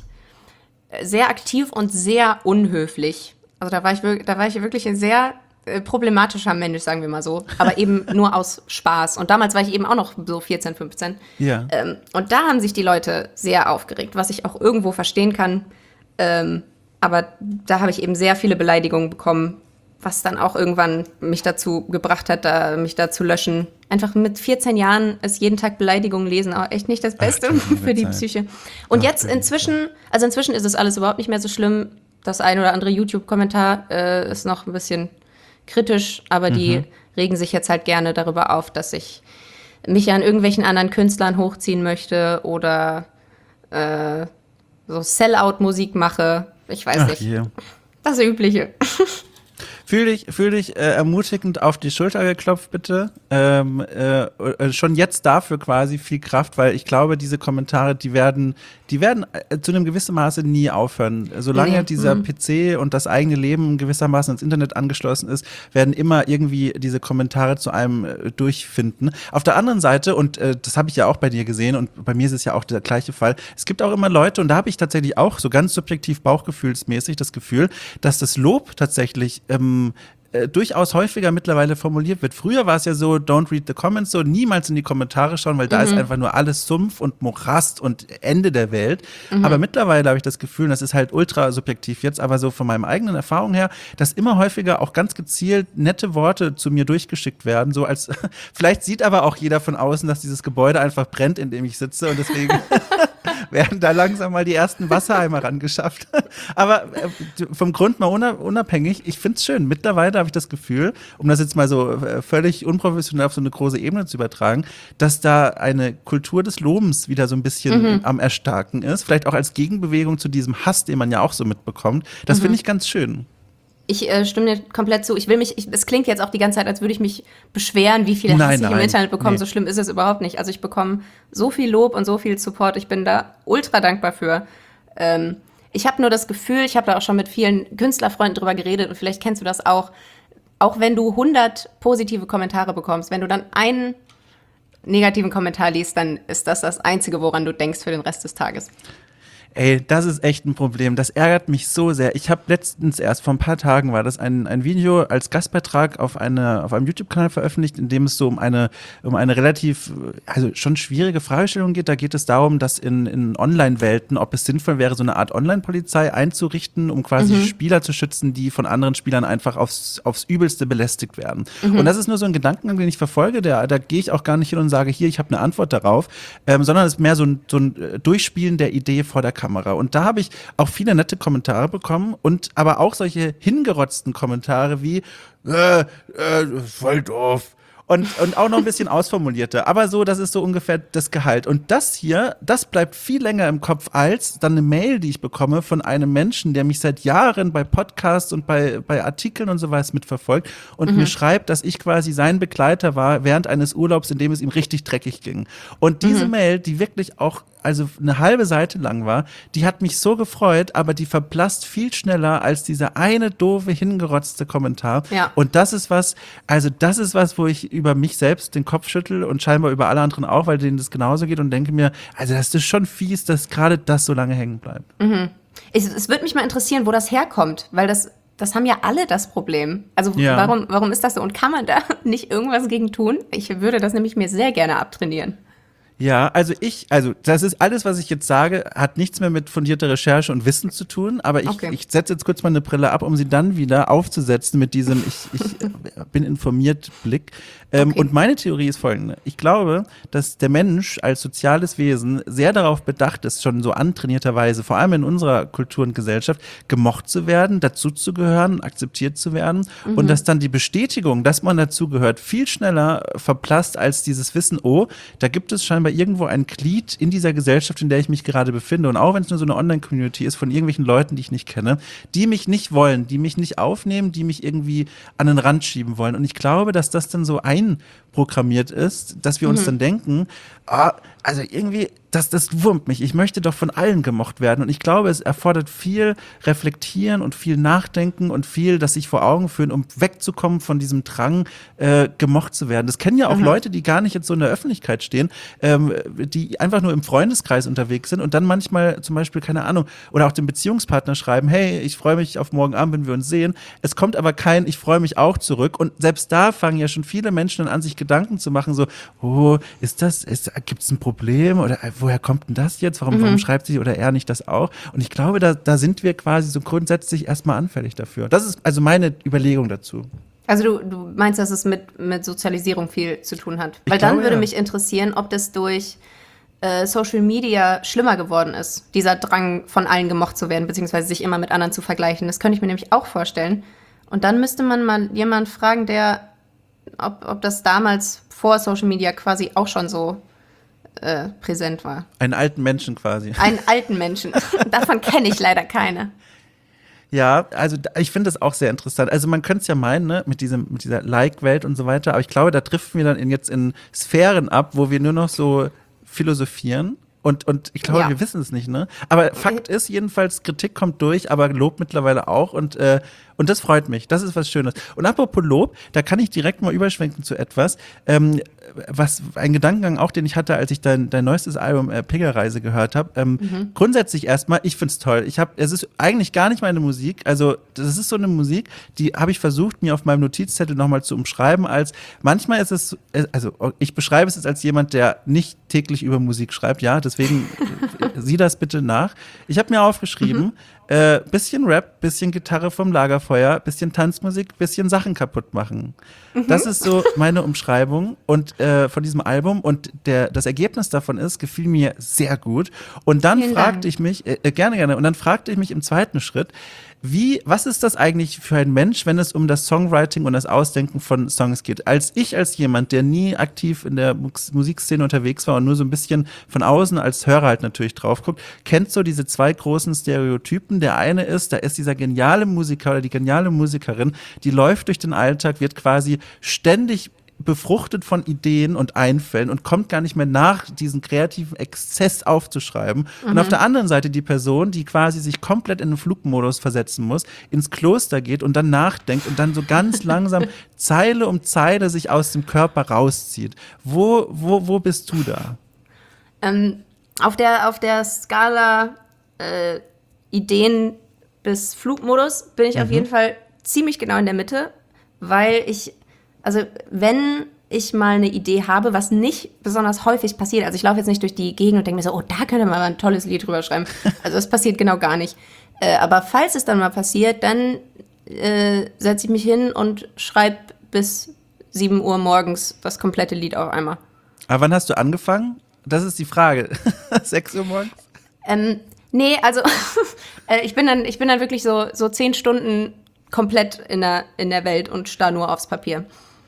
sehr aktiv und sehr unhöflich. Also da war ich, da war ich wirklich ein sehr problematischer Mensch, sagen wir mal so, aber eben nur aus Spaß. Und damals war ich eben auch noch so vierzehn, fünfzehn. Ja. Ähm, und da haben sich die Leute sehr aufgeregt, was ich auch irgendwo verstehen kann. Ähm, aber da habe ich eben sehr viele Beleidigungen bekommen, was dann auch irgendwann mich dazu gebracht hat, da, mich da zu löschen. Einfach mit vierzehn Jahren ist jeden Tag Beleidigungen lesen auch echt nicht das Beste Ach, für die Psyche. Und Ach, jetzt inzwischen, also inzwischen ist es alles überhaupt nicht mehr so schlimm. Das ein oder andere YouTube-Kommentar äh, ist noch ein bisschen kritisch, aber die mhm. regen sich jetzt halt gerne darüber auf, dass ich mich an irgendwelchen anderen Künstlern hochziehen möchte oder äh, so Sellout-Musik mache. Ich weiß Ach nicht. Je. Das Übliche. Fühl dich, fühl dich äh, ermutigend auf die Schulter geklopft, bitte. Ähm, äh, äh, schon jetzt dafür quasi viel Kraft, weil ich glaube, diese Kommentare, die werden, die werden äh, zu einem gewissen Maße nie aufhören. Solange Nee. dieser Mhm. P C und das eigene Leben gewissermaßen ans Internet angeschlossen ist, werden immer irgendwie diese Kommentare zu einem äh, durchfinden. Auf der anderen Seite, und äh, das habe ich ja auch bei dir gesehen und bei mir ist es ja auch der gleiche Fall, es gibt auch immer Leute, und da habe ich tatsächlich auch so ganz subjektiv bauchgefühlsmäßig das Gefühl, dass das Lob tatsächlich ähm, äh, durchaus häufiger mittlerweile formuliert wird. Früher war es ja so, don't read the comments, so niemals in die Kommentare schauen, weil da ist einfach nur alles Sumpf und Morast und Ende der Welt. Aber mittlerweile habe ich das Gefühl, und das ist halt ultra subjektiv jetzt, aber so von meinen eigenen Erfahrungen her, dass immer häufiger auch ganz gezielt nette Worte zu mir durchgeschickt werden, so als, vielleicht sieht aber auch jeder von außen, dass dieses Gebäude einfach brennt, in dem ich sitze und deswegen werden da langsam mal die ersten Wassereimer rangeschafft. Aber äh, vom Grund mal unabhängig, ich finde es schön. Mittlerweile habe ich das Gefühl, um das jetzt mal so äh, völlig unprofessionell auf so eine große Ebene zu übertragen, dass da eine Kultur des Lobens wieder so ein bisschen mhm. am Erstarken ist. Vielleicht auch als Gegenbewegung zu diesem Hass, den man ja auch so mitbekommt. Das mhm. finde ich ganz schön. Ich äh, stimme dir komplett zu. Ich will mich, ich, es klingt jetzt auch die ganze Zeit, als würde ich mich beschweren, wie viel Hass nein, ich nein, im Internet bekomme. Nee. So schlimm ist es überhaupt nicht. Also ich bekomme so viel Lob und so viel Support. Ich bin da ultra dankbar für. Ähm, ich habe nur das Gefühl, ich habe da auch schon mit vielen Künstlerfreunden drüber geredet und vielleicht kennst du das auch. Auch wenn du hundert positive Kommentare bekommst, wenn du dann einen negativen Kommentar liest, dann ist das das Einzige, woran du denkst für den Rest des Tages. Ey, das ist echt ein Problem. Das ärgert mich so sehr. Ich habe letztens erst, vor ein paar Tagen war das, ein, ein Video als Gastbeitrag auf, eine, auf einem YouTube-Kanal veröffentlicht, in dem es so um eine, um eine relativ, also schon schwierige Fragestellung geht. Da geht es darum, dass in, in Online-Welten, ob es sinnvoll wäre, so eine Art Online-Polizei einzurichten, um quasi mhm. Spieler zu schützen, die von anderen Spielern einfach aufs, aufs Übelste belästigt werden. Mhm. Und das ist nur so ein Gedankengang, den ich verfolge. Der, da gehe ich auch gar nicht hin und sage, hier, ich habe eine Antwort darauf, ähm, sondern es ist mehr so ein, so ein Durchspielen der Idee vor der Kamera. Und da habe ich auch viele nette Kommentare bekommen und aber auch solche hingerotzten Kommentare wie äh, äh, voll doof. Und, und auch noch ein bisschen ausformulierter. Aber so, das ist so ungefähr das Gehalt. Und das hier, das bleibt viel länger im Kopf als dann eine Mail, die ich bekomme von einem Menschen, der mich seit Jahren bei Podcasts und bei, bei Artikeln und so was mitverfolgt und mhm. mir schreibt, dass ich quasi sein Begleiter war während eines Urlaubs, in dem es ihm richtig dreckig ging. Und diese mhm. Mail, die wirklich auch also eine halbe Seite lang war, die hat mich so gefreut, aber die verblasst viel schneller als dieser eine doofe, hingerotzte Kommentar. Ja. Und das ist was, also das ist was, wo ich über mich selbst den Kopf schüttel und scheinbar über alle anderen auch, weil denen das genauso geht und denke mir, also das ist schon fies, dass gerade das so lange hängen bleibt. Mhm. Ich, es würde mich mal interessieren, wo das herkommt, weil das Das haben ja alle das Problem. Also ja. warum, warum ist das so? Und kann man da nicht irgendwas gegen tun? Ich würde das nämlich mir sehr gerne abtrainieren. Ja, also ich, also das ist alles, was ich jetzt sage, hat nichts mehr mit fundierter Recherche und Wissen zu tun, aber ich, okay. ich setze jetzt kurz mal eine Brille ab, um sie dann wieder aufzusetzen mit diesem ich, ich bin informiert Blick. Ähm, okay. Und meine Theorie ist folgende. Ich glaube, dass der Mensch als soziales Wesen sehr darauf bedacht ist, schon so antrainierterweise, vor allem in unserer Kultur und Gesellschaft, gemocht zu werden, dazuzugehören, akzeptiert zu werden mhm. und dass dann die Bestätigung, dass man dazugehört, viel schneller verblasst als dieses Wissen, oh, da gibt es scheinbar irgendwo ein Glied in dieser Gesellschaft, in der ich mich gerade befinde. Und auch wenn es nur so eine Online-Community ist von irgendwelchen Leuten, die ich nicht kenne, die mich nicht wollen, die mich nicht aufnehmen, die mich irgendwie an den Rand schieben wollen. Und ich glaube, dass das dann so einprogrammiert ist, dass wir uns mhm. dann denken, ah, also irgendwie, das, das wurmt mich. Ich möchte doch von allen gemocht werden. Und ich glaube, es erfordert viel Reflektieren und viel Nachdenken und viel, das sich vor Augen führen, um wegzukommen von diesem Drang, äh, gemocht zu werden. Das kennen ja auch mhm. Leute, die gar nicht jetzt so in der Öffentlichkeit stehen, ähm, die einfach nur im Freundeskreis unterwegs sind und dann manchmal zum Beispiel, keine Ahnung, oder auch dem Beziehungspartner schreiben, hey, ich freue mich auf morgen Abend, wenn wir uns sehen. Es kommt aber kein, ich freue mich auch zurück. Und selbst da fangen ja schon viele Menschen an, sich Gedanken zu machen, so, oh, ist das, ist, gibt es ein Problem oder woher kommt denn das jetzt? Warum, mhm. warum schreibt sie oder er nicht das auch? Und ich glaube, da, da sind wir quasi so grundsätzlich erstmal anfällig dafür. Das ist also meine Überlegung dazu. Also du, du meinst, dass es mit, mit Sozialisierung viel zu tun hat? Weil ich glaube, dann würde ja. mich interessieren, ob das durch äh, Social Media schlimmer geworden ist. Dieser Drang, von allen gemocht zu werden, beziehungsweise sich immer mit anderen zu vergleichen. Das könnte ich mir nämlich auch vorstellen. Und dann müsste man mal jemanden fragen, der, ob, ob das damals vor Social Media quasi auch schon so äh, präsent war. Einen alten Menschen quasi. Einen alten Menschen. Davon kenne ich leider keine. Ja, also ich finde das auch sehr interessant. Also man könnte es ja meinen, ne, mit diesem, mit dieser Like-Welt und so weiter, aber ich glaube, da driften wir dann in, jetzt in Sphären ab, wo wir nur noch so philosophieren. Und, und ich glaube, Ja. wir wissen es nicht, ne? Aber Fakt ist jedenfalls, Kritik kommt durch, aber Lob mittlerweile auch. Und, äh, und das freut mich. Das ist was Schönes. Und apropos Lob, da kann ich direkt mal überschwenken zu etwas, ähm, was ein Gedankengang auch, den ich hatte, als ich dein, dein neuestes Album äh, Pilgerreise gehört habe. Ähm, Mhm. Grundsätzlich erstmal, ich find's toll. Ich habe, es ist eigentlich gar nicht meine Musik. Also das ist so eine Musik, die habe ich versucht, mir auf meinem Notizzettel nochmal zu umschreiben. Als manchmal ist es, äh, also ich beschreibe es jetzt als jemand, der nicht täglich über Musik schreibt. Ja, deswegen äh, sieh das bitte nach. Ich habe mir aufgeschrieben. Mhm. Äh, bisschen Rap, bisschen Gitarre vom Lagerfeuer, bisschen Tanzmusik, bisschen Sachen kaputt machen. Mhm. Das ist so meine Umschreibung und äh, von diesem Album und der, das Ergebnis davon ist, gefiel mir sehr gut. Und dann Vielen fragte Dank. ich mich, äh, gerne, gerne, und dann fragte ich mich im zweiten Schritt, wie, was ist das eigentlich für ein Mensch, wenn es um das Songwriting und das Ausdenken von Songs geht? Als ich, als jemand, der nie aktiv in der Musikszene unterwegs war und nur so ein bisschen von außen als Hörer halt natürlich drauf guckt, kennt so diese zwei großen Stereotypen. Der eine ist, da ist dieser geniale Musiker oder die geniale Musikerin, die läuft durch den Alltag, wird quasi ständig befruchtet von Ideen und Einfällen und kommt gar nicht mehr nach, diesen kreativen Exzess aufzuschreiben. Mhm. Und auf der anderen Seite die Person, die quasi sich komplett in den Flugmodus versetzen muss, ins Kloster geht und dann nachdenkt und dann so ganz langsam Zeile um Zeile sich aus dem Körper rauszieht. Wo, wo, wo bist du da? Ähm, auf der, auf der Skala äh, Ideen bis Flugmodus bin ich mhm. auf jeden Fall ziemlich genau in der Mitte, weil ich Also wenn ich mal eine Idee habe, was nicht besonders häufig passiert, also ich laufe jetzt nicht durch die Gegend und denke mir so, oh, da könnte man mal ein tolles Lied drüber schreiben. Also das passiert genau gar nicht. Äh, aber falls es dann mal passiert, dann äh, setze ich mich hin und schreibe bis sieben Uhr morgens das komplette Lied auf einmal. Aber wann hast du angefangen? Das ist die Frage. sechs Uhr morgens? Ähm, nee, also äh, ich bin dann, ich bin dann wirklich so, so zehn Stunden komplett in der, in der Welt und starr nur aufs Papier.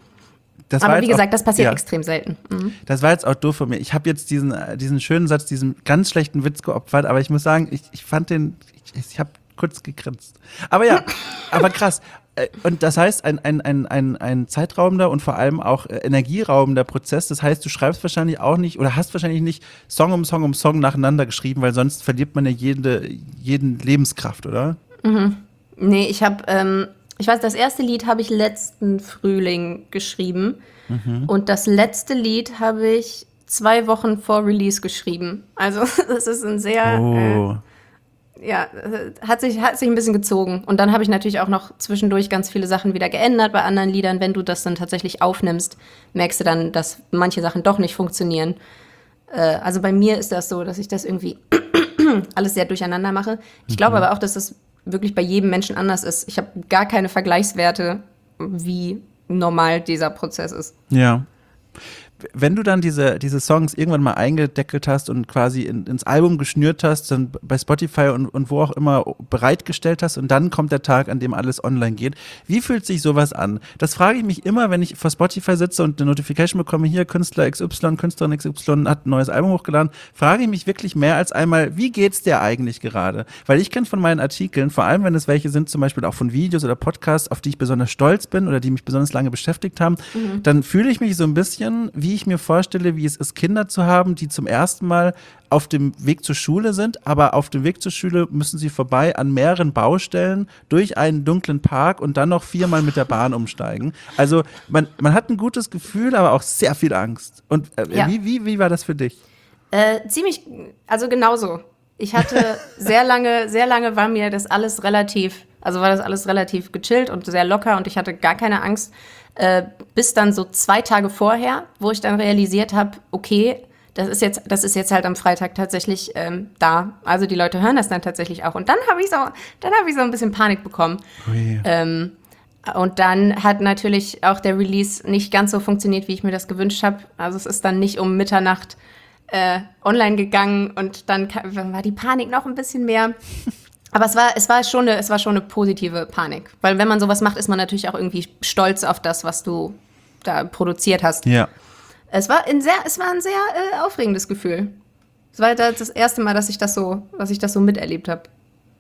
Das Aber wie gesagt, auch, das passiert ja. extrem selten. Mhm. Das war jetzt auch doof von mir. Ich habe jetzt diesen, diesen schönen Satz, diesen ganz schlechten Witz geopfert, aber ich muss sagen, ich, ich fand den, ich, ich habe kurz gegrinst. Aber ja, aber krass. Und das heißt, ein, ein, ein, ein, ein zeitraubender und vor allem auch energieraubender Prozess. Das heißt, du schreibst wahrscheinlich auch nicht oder hast wahrscheinlich nicht Song um Song um Song nacheinander geschrieben, weil sonst verliert man ja jede, jeden Lebenskraft, oder? Mhm. Nee, ich habe, ähm, ich weiß, das erste Lied habe ich letzten Frühling geschrieben mhm. und das letzte Lied habe ich zwei Wochen vor Release geschrieben. Also das ist ein sehr, oh. äh, ja, hat sich, hat sich ein bisschen gezogen. Und dann habe ich natürlich auch noch zwischendurch ganz viele Sachen wieder geändert bei anderen Liedern. Wenn du das dann tatsächlich aufnimmst, merkst du dann, dass manche Sachen doch nicht funktionieren. Äh, also bei mir ist das so, dass ich das irgendwie alles sehr durcheinander mache. Ich mhm. glaube aber auch, dass das wirklich bei jedem Menschen anders ist. Ich habe gar keine Vergleichswerte, wie normal dieser Prozess ist. Ja. Wenn du dann diese, diese Songs irgendwann mal eingedeckelt hast und quasi in, ins Album geschnürt hast, dann bei Spotify und, und wo auch immer bereitgestellt hast und dann kommt der Tag, an dem alles online geht. Wie fühlt sich sowas an? Das frage ich mich immer, wenn ich vor Spotify sitze und eine Notification bekomme, hier Künstler X Y, Künstlerin X Y hat ein neues Album hochgeladen, frage ich mich wirklich mehr als einmal, wie geht's dir eigentlich gerade? Weil ich kenne von meinen Artikeln, vor allem wenn es welche sind, zum Beispiel auch von Videos oder Podcasts, auf die ich besonders stolz bin oder die mich besonders lange beschäftigt haben, mhm. dann fühle ich mich so ein bisschen, wie ich mir vorstelle, wie es ist, Kinder zu haben, die zum ersten Mal auf dem Weg zur Schule sind, aber auf dem Weg zur Schule müssen sie vorbei an mehreren Baustellen durch einen dunklen Park und dann noch viermal mit der Bahn umsteigen. Also man, man hat ein gutes Gefühl, aber auch sehr viel Angst. Und äh, ja. wie, wie, wie war das für dich? Äh, ziemlich, also genauso. Ich hatte sehr lange, sehr lange war mir das alles relativ, also war das alles relativ gechillt und sehr locker und ich hatte gar keine Angst. Äh, bis dann so zwei Tage vorher, wo ich dann realisiert habe, okay, das ist jetzt, das ist jetzt halt am Freitag tatsächlich ähm, da. Also die Leute hören das dann tatsächlich auch. Und dann habe ich so, dann habe ich so ein bisschen Panik bekommen. Ui. Ähm, und dann hat natürlich auch der Release nicht ganz so funktioniert, wie ich mir das gewünscht habe. Also es ist dann nicht um Mitternacht äh, online gegangen und dann war die Panik noch ein bisschen mehr. Aber es war, es war schon eine, es war schon eine positive Panik. Weil wenn man sowas macht, ist man natürlich auch irgendwie stolz auf das, was du da produziert hast. Ja. Es war ein sehr, es war ein sehr äh, aufregendes Gefühl. Es war das erste Mal, dass ich das so, dass ich das so miterlebt habe.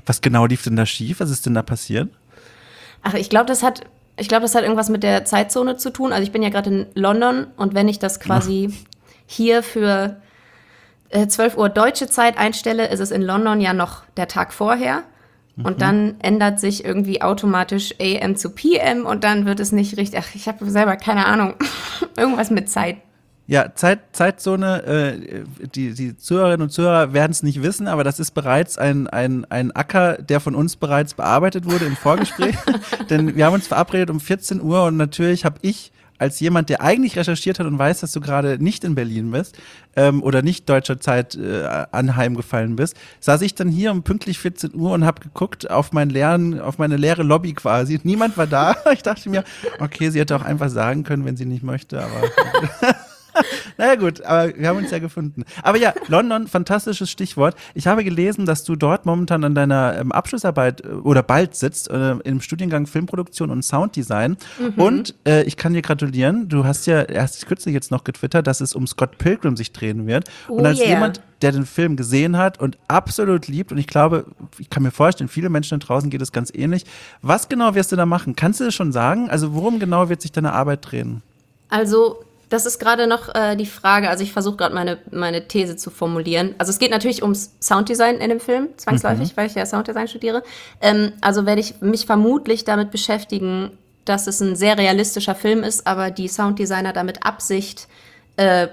Was genau lief denn da schief? Was ist denn da passiert? Ach, ich glaube, das hat, ich glaube, das hat irgendwas mit der Zeitzone zu tun. Also ich bin ja gerade in London und wenn ich das quasi Ach. hier für äh, zwölf Uhr deutsche Zeit einstelle, ist es in London ja noch der Tag vorher. Mhm. Und dann ändert sich irgendwie automatisch A M zu P M und dann wird es nicht richtig. Ach, ich habe selber keine Ahnung. Irgendwas mit Zeit. Ja, Zeit, Zeitzone, äh, die, die Zuhörerinnen und Zuhörer werden es nicht wissen, aber das ist bereits ein, ein, ein Acker, der von uns bereits bearbeitet wurde im Vorgespräch. Denn wir haben uns verabredet um vierzehn Uhr und natürlich habe ich als jemand, der eigentlich recherchiert hat und weiß, dass du gerade nicht in Berlin bist ähm, oder nicht deutscher Zeit äh, anheimgefallen bist, saß ich dann hier um pünktlich vierzehn Uhr und habe geguckt auf, meinen leeren, auf meine leere Lobby quasi. Niemand war da. Ich dachte mir, okay, sie hätte auch einfach sagen können, wenn sie nicht möchte, aber... Naja gut, aber wir haben uns ja gefunden. Aber ja, London, fantastisches Stichwort. Ich habe gelesen, dass du dort momentan an deiner ähm, Abschlussarbeit äh, oder bald sitzt, äh, im Studiengang Filmproduktion und Sounddesign. Mhm. Und äh, ich kann dir gratulieren, du hast ja erst kürzlich jetzt noch getwittert, dass es um Scott Pilgrim sich drehen wird. Oh und als yeah. jemand, der den Film gesehen hat und absolut liebt, und ich glaube, ich kann mir vorstellen, viele Menschen da draußen geht es ganz ähnlich. Was genau wirst du da machen? Kannst du das schon sagen? Also worum genau wird sich deine Arbeit drehen? Also das ist gerade noch äh, die Frage, also ich versuche gerade meine, meine These zu formulieren. Also es geht natürlich ums Sounddesign in dem Film, zwangsläufig, mhm. weil ich ja Sounddesign studiere. Ähm, also werde ich mich vermutlich damit beschäftigen, dass es ein sehr realistischer Film ist, aber die Sounddesigner damit Absicht äh,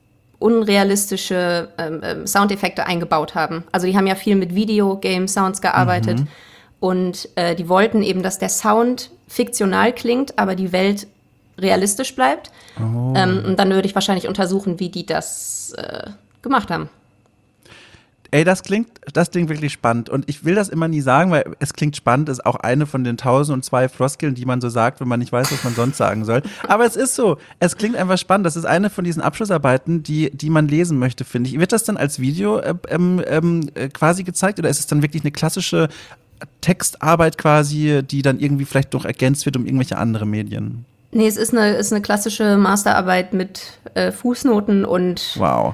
unrealistische ähm, Soundeffekte eingebaut haben. Also die haben ja viel mit Videogame-Sounds gearbeitet mhm. und äh, die wollten eben, dass der Sound fiktional klingt, aber die Welt realistisch bleibt. Oh. Ähm, und dann würde ich wahrscheinlich untersuchen, wie die das äh, gemacht haben. Ey, das klingt, das klingt wirklich spannend. Und ich will das immer nie sagen, weil es klingt spannend, ist auch eine von den tausend und zwei Floskeln, die man so sagt, wenn man nicht weiß, was man sonst sagen soll. Aber es ist so. Es klingt einfach spannend. Das ist eine von diesen Abschlussarbeiten, die, die man lesen möchte, finde ich. Wird das dann als Video äh, ähm, äh, quasi gezeigt oder ist es dann wirklich eine klassische Textarbeit quasi, die dann irgendwie vielleicht noch ergänzt wird um irgendwelche andere Medien? Nee, es ist eine, ist eine klassische Masterarbeit mit äh, Fußnoten und wow.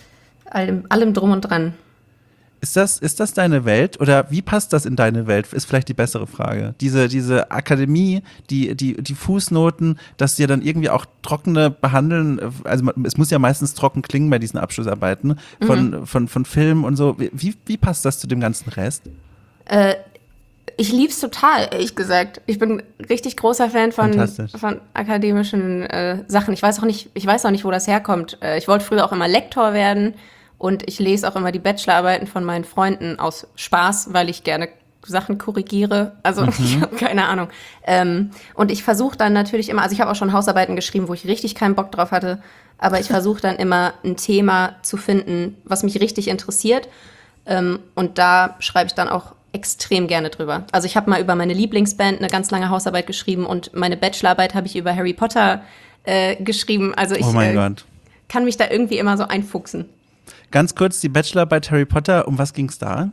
allem, allem drum und dran. Ist das, ist das deine Welt oder wie passt das in deine Welt, ist vielleicht die bessere Frage. Diese, diese Akademie, die, die, die Fußnoten, dass dir dann irgendwie auch trockene behandeln, also es muss ja meistens trocken klingen bei diesen Abschlussarbeiten von, mhm. von, von Filmen und so. Wie, wie passt das zu dem ganzen Rest? Äh, Ich lieb's total, ehrlich gesagt. Ich bin richtig großer Fan von, von akademischen äh, Sachen. Ich weiß auch nicht, ich weiß auch nicht, wo das herkommt. Äh, ich wollte früher auch immer Lektor werden und ich lese auch immer die Bachelorarbeiten von meinen Freunden aus Spaß, weil ich gerne Sachen korrigiere. Also mhm. ich habe keine Ahnung. Ähm, und ich versuche dann natürlich immer, also ich habe auch schon Hausarbeiten geschrieben, wo ich richtig keinen Bock drauf hatte, aber ich versuche dann immer ein Thema zu finden, was mich richtig interessiert. Ähm, und da schreibe ich dann auch extrem gerne drüber. Also ich habe mal über meine Lieblingsband eine ganz lange Hausarbeit geschrieben und meine Bachelorarbeit habe ich über Harry Potter äh, geschrieben. Also ich oh mein äh, Gott. kann mich da irgendwie immer so einfuchsen. Ganz kurz, die Bachelorarbeit Harry Potter, um was ging es da?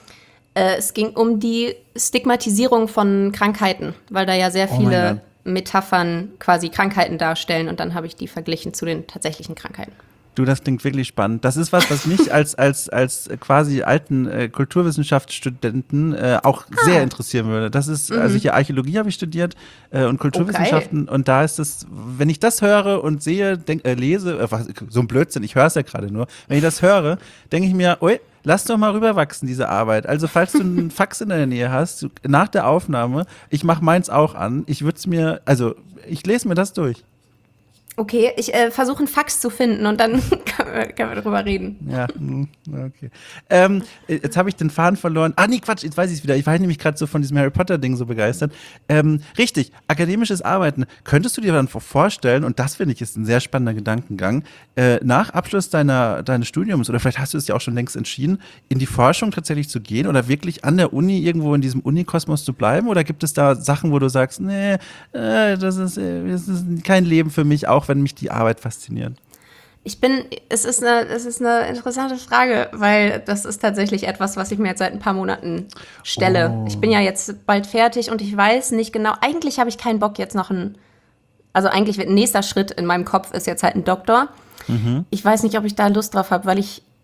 Äh, es ging um die Stigmatisierung von Krankheiten, weil da ja sehr viele oh Metaphern quasi Krankheiten darstellen und dann habe ich die verglichen zu den tatsächlichen Krankheiten. Du, das klingt wirklich spannend. Das ist was, was mich als, als, als quasi alten äh, Kulturwissenschaftsstudenten äh, auch ah. sehr interessieren würde. Das ist, mhm. also hier Archäologie habe ich studiert äh, und Kulturwissenschaften okay. und da ist es, wenn ich das höre und sehe, denk, äh, lese, äh, so ein Blödsinn, ich höre es ja gerade nur, wenn ich das höre, denke ich mir, ui, lass doch mal rüberwachsen, diese Arbeit. Also falls du einen Fax in der Nähe hast, nach der Aufnahme, ich mache meins auch an, ich würde es mir, also ich lese mir das durch. Okay, ich äh, versuche einen Fax zu finden und dann können wir, können wir drüber reden. Ja, okay. Ähm, jetzt habe ich den Faden verloren. Ah, nee, Quatsch, jetzt weiß ich es wieder. Ich war nämlich gerade so von diesem Harry Potter-Ding so begeistert. Ähm, richtig, akademisches Arbeiten. Könntest du dir dann vorstellen, und das finde ich ist ein sehr spannender Gedankengang, äh, nach Abschluss deiner, deines Studiums, oder vielleicht hast du es ja auch schon längst entschieden, in die Forschung tatsächlich zu gehen oder wirklich an der Uni irgendwo in diesem Unikosmos zu bleiben? Oder gibt es da Sachen, wo du sagst, nee, äh, das, ist, äh, das ist kein Leben für mich, auch wenn mich die Arbeit fasziniert? Ich bin, es ist eine, es ist eine interessante Frage, weil das ist tatsächlich etwas, was ich mir jetzt seit ein paar Monaten stelle. Oh. Ich bin ja jetzt bald fertig und ich weiß nicht genau, eigentlich habe ich keinen Bock jetzt noch ein, also eigentlich wird ein nächster Schritt in meinem Kopf ist jetzt halt ein Doktor. Mhm. Ich weiß nicht, ob ich da Lust drauf habe, weil ich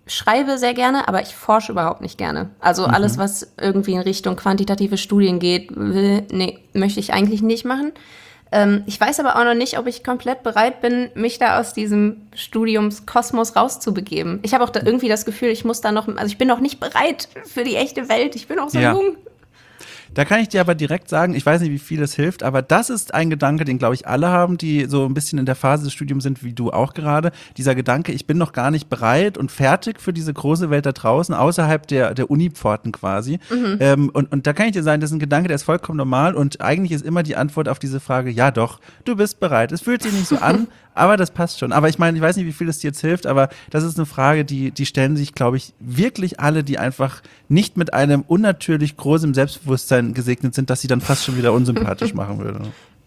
schreibe sehr gerne, aber ich forsche überhaupt nicht gerne. Also mhm. alles, was irgendwie in Richtung quantitative Studien geht, will, nee, möchte ich eigentlich nicht machen. Ähm, ich weiß aber auch noch nicht, ob ich komplett bereit bin, mich da aus diesem Studiumskosmos rauszubegeben. Ich habe auch da irgendwie das Gefühl, ich muss da noch, also ich bin noch nicht bereit für die echte Welt. Ich bin auch so ja. jung. Da kann ich dir aber direkt sagen, ich weiß nicht, wie viel es hilft, aber das ist ein Gedanke, den, glaube ich, alle haben, die so ein bisschen in der Phase des Studiums sind, wie du auch gerade. Dieser Gedanke, ich bin noch gar nicht bereit und fertig für diese große Welt da draußen, außerhalb der, der Uni-Pforten quasi. Mhm. Ähm, und, und da kann ich dir sagen, das ist ein Gedanke, der ist vollkommen normal und eigentlich ist immer die Antwort auf diese Frage, ja doch, du bist bereit. Es fühlt sich nicht so an, aber das passt schon. Aber ich meine, ich weiß nicht, wie viel es dir jetzt hilft, aber das ist eine Frage, die, die stellen sich, glaube ich, wirklich alle, die einfach nicht mit einem unnatürlich großen Selbstbewusstsein gesegnet sind, dass sie dann fast schon wieder unsympathisch machen würde.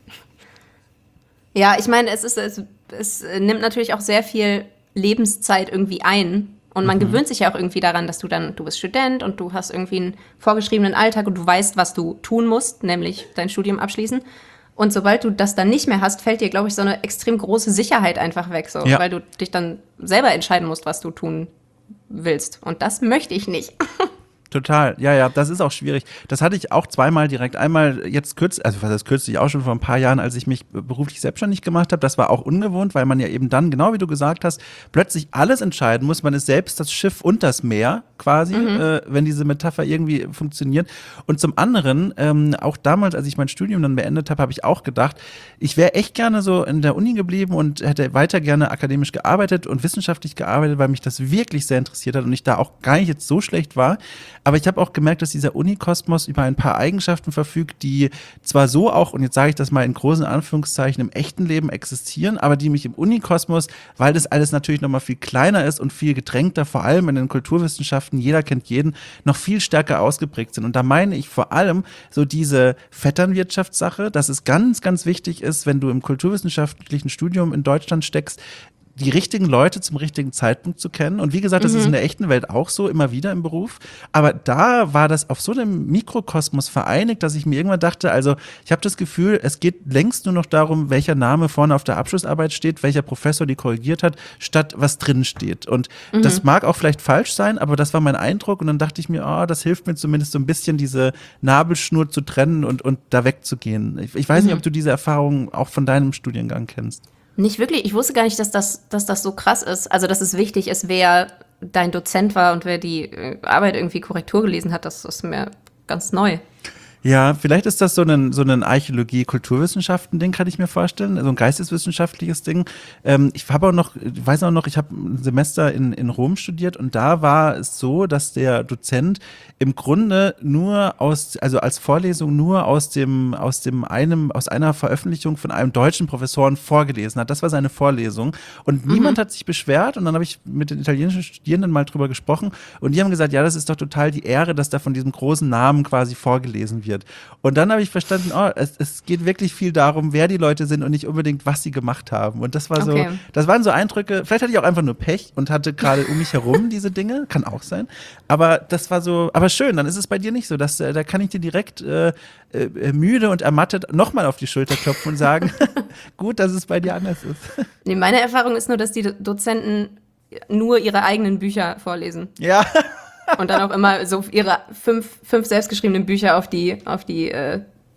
Ja, ich meine, es ist, es, es nimmt natürlich auch sehr viel Lebenszeit irgendwie ein. Und man mhm. gewöhnt sich ja auch irgendwie daran, dass du dann, du bist Student und du hast irgendwie einen vorgeschriebenen Alltag und du weißt, was du tun musst, nämlich dein Studium abschließen. Und sobald du das dann nicht mehr hast, fällt dir, glaube ich, so eine extrem große Sicherheit einfach weg, so, ja. weil du dich dann selber entscheiden musst, was du tun willst. Und das möchte ich nicht. Total, ja, ja, das ist auch schwierig. Das hatte ich auch zweimal direkt. Einmal jetzt kürzlich, also was heißt kürzlich, auch schon vor ein paar Jahren, als ich mich beruflich selbstständig gemacht habe. Das war auch ungewohnt, weil man ja eben dann, genau wie du gesagt hast, plötzlich alles entscheiden muss. Man ist selbst das Schiff und das Meer quasi, mhm. äh, wenn diese Metapher irgendwie funktioniert. Und zum anderen, ähm, auch damals, als ich mein Studium dann beendet habe, habe ich auch gedacht, ich wäre echt gerne so in der Uni geblieben und hätte weiter gerne akademisch gearbeitet und wissenschaftlich gearbeitet, weil mich das wirklich sehr interessiert hat und ich da auch gar nicht jetzt so schlecht war. Aber ich habe auch gemerkt, dass dieser Unikosmos über ein paar Eigenschaften verfügt, die zwar so auch, und jetzt sage ich das mal in großen Anführungszeichen, im echten Leben existieren, aber die mich im Unikosmos, weil das alles natürlich nochmal viel kleiner ist und viel gedrängter, vor allem in den Kulturwissenschaften, jeder kennt jeden, noch viel stärker ausgeprägt sind. Und da meine ich vor allem so diese Vetternwirtschaftssache, dass es ganz, ganz wichtig ist, wenn du im kulturwissenschaftlichen Studium in Deutschland steckst, die richtigen Leute zum richtigen Zeitpunkt zu kennen. Und wie gesagt, das mhm. ist in der echten Welt auch so, immer wieder im Beruf. Aber da war das auf so einem Mikrokosmos vereinigt, dass ich mir irgendwann dachte, also ich habe das Gefühl, es geht längst nur noch darum, welcher Name vorne auf der Abschlussarbeit steht, welcher Professor die korrigiert hat, statt was drin steht. Und mhm. das mag auch vielleicht falsch sein, aber das war mein Eindruck. Und dann dachte ich mir, oh, das hilft mir zumindest so ein bisschen, diese Nabelschnur zu trennen und, und da wegzugehen. Ich, ich weiß mhm. nicht, ob du diese Erfahrung auch von deinem Studiengang kennst. Nicht wirklich. Ich wusste gar nicht, dass das, dass das so krass ist. Also, dass es wichtig ist, wer dein Dozent war und wer die Arbeit irgendwie Korrektur gelesen hat. Das ist mir ganz neu. Ja, vielleicht ist das so ein, so ein Archäologie-Kulturwissenschaften-Ding, kann ich mir vorstellen, so ein geisteswissenschaftliches Ding. Ähm, ich habe auch noch, ich weiß auch noch, ich habe ein Semester in, in Rom studiert und da war es so, dass der Dozent im Grunde nur aus, also als Vorlesung nur aus dem, aus dem einem, aus einer Veröffentlichung von einem deutschen Professoren vorgelesen hat. Das war seine Vorlesung und mhm. niemand hat sich beschwert und dann habe ich mit den italienischen Studierenden mal drüber gesprochen und die haben gesagt, ja, das ist doch total die Ehre, dass da von diesem großen Namen quasi vorgelesen wird. Und dann habe ich verstanden, oh, es, es geht wirklich viel darum, wer die Leute sind und nicht unbedingt, was sie gemacht haben. Und das war so, okay. das waren so Eindrücke, vielleicht hatte ich auch einfach nur Pech und hatte gerade um mich herum diese Dinge, kann auch sein. Aber das war so, aber schön, dann ist es bei dir nicht so, dass, äh, da kann ich dir direkt äh, äh, müde und ermattet nochmal auf die Schulter klopfen und sagen, gut, dass es bei dir anders ist. Nee, meine Erfahrung ist nur, dass die Dozenten nur ihre eigenen Bücher vorlesen. Ja. Und dann auch immer so ihre fünf, fünf selbstgeschriebenen Bücher auf die, auf die äh,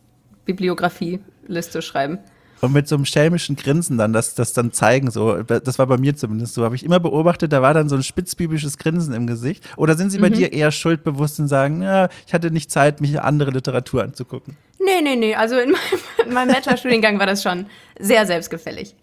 Bibliografieliste schreiben. Und mit so einem schelmischen Grinsen dann, das, das dann zeigen, so, das war bei mir zumindest so, habe ich immer beobachtet, da war dann so ein spitzbübisches Grinsen im Gesicht. Oder sind sie bei mhm. dir eher schuldbewusst und sagen, ja, ich hatte nicht Zeit, mich andere Literatur anzugucken? Nee, nee, nee, also in meinem, in meinem Bachelorstudiengang war das schon sehr selbstgefällig.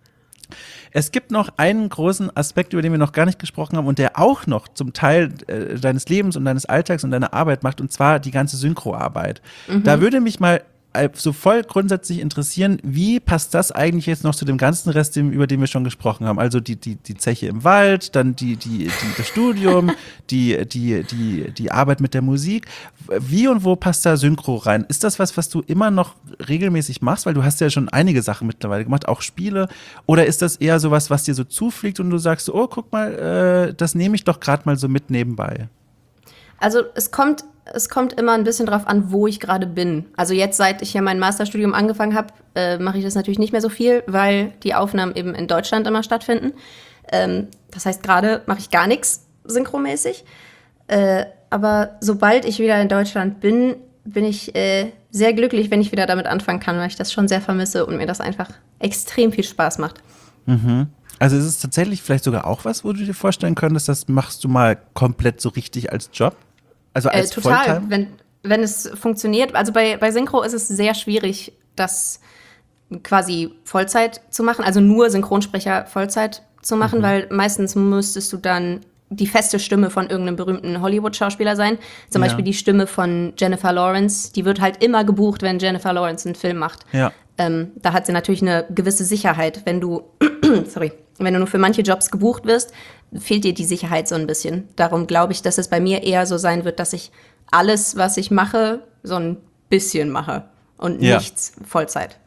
Es gibt noch einen großen Aspekt, über den wir noch gar nicht gesprochen haben und der auch noch zum Teil äh, deines Lebens und deines Alltags und deiner Arbeit macht, und zwar die ganze Synchroarbeit. Mhm. Da würde mich mal so voll grundsätzlich interessieren, wie passt das eigentlich jetzt noch zu dem ganzen Rest, über den wir schon gesprochen haben? Also die, die, die Zeche im Wald, dann die, die, die, das Studium, die, die, die, die Arbeit mit der Musik. Wie und wo passt da Synchro rein? Ist das was, was du immer noch regelmäßig machst? Weil du hast ja schon einige Sachen mittlerweile gemacht, auch Spiele. Oder ist das eher sowas, was dir so zufliegt und du sagst, oh, guck mal, äh, das nehme ich doch gerade mal so mit nebenbei? Also es kommt Es kommt immer ein bisschen drauf an, wo ich gerade bin. Also jetzt, seit ich hier mein Masterstudium angefangen habe, äh, mache ich das natürlich nicht mehr so viel, weil die Aufnahmen eben in Deutschland immer stattfinden. Ähm, das heißt, gerade mache ich gar nichts. synchromäßig. Äh, aber sobald ich wieder in Deutschland bin, bin ich äh, sehr glücklich, wenn ich wieder damit anfangen kann, weil ich das schon sehr vermisse und mir das einfach extrem viel Spaß macht. Mhm. Also ist es tatsächlich vielleicht sogar auch was, wo du dir vorstellen könntest, das machst du mal komplett so richtig als Job? Also als äh, total, Volltime? wenn, wenn es funktioniert. Also bei, bei Synchro ist es sehr schwierig, das quasi Vollzeit zu machen, also nur Synchronsprecher Vollzeit zu machen, mhm. weil meistens müsstest du dann die feste Stimme von irgendeinem berühmten Hollywood-Schauspieler sein. Zum ja. Beispiel die Stimme von Jennifer Lawrence, die wird halt immer gebucht, wenn Jennifer Lawrence einen Film macht. Ja. Ähm, da hat sie natürlich eine gewisse Sicherheit. Wenn du, sorry, wenn du nur für manche Jobs gebucht wirst, fehlt dir die Sicherheit so ein bisschen. Darum glaube ich, dass es bei mir eher so sein wird, dass ich alles, was ich mache, so ein bisschen mache und ja. nichts Vollzeit.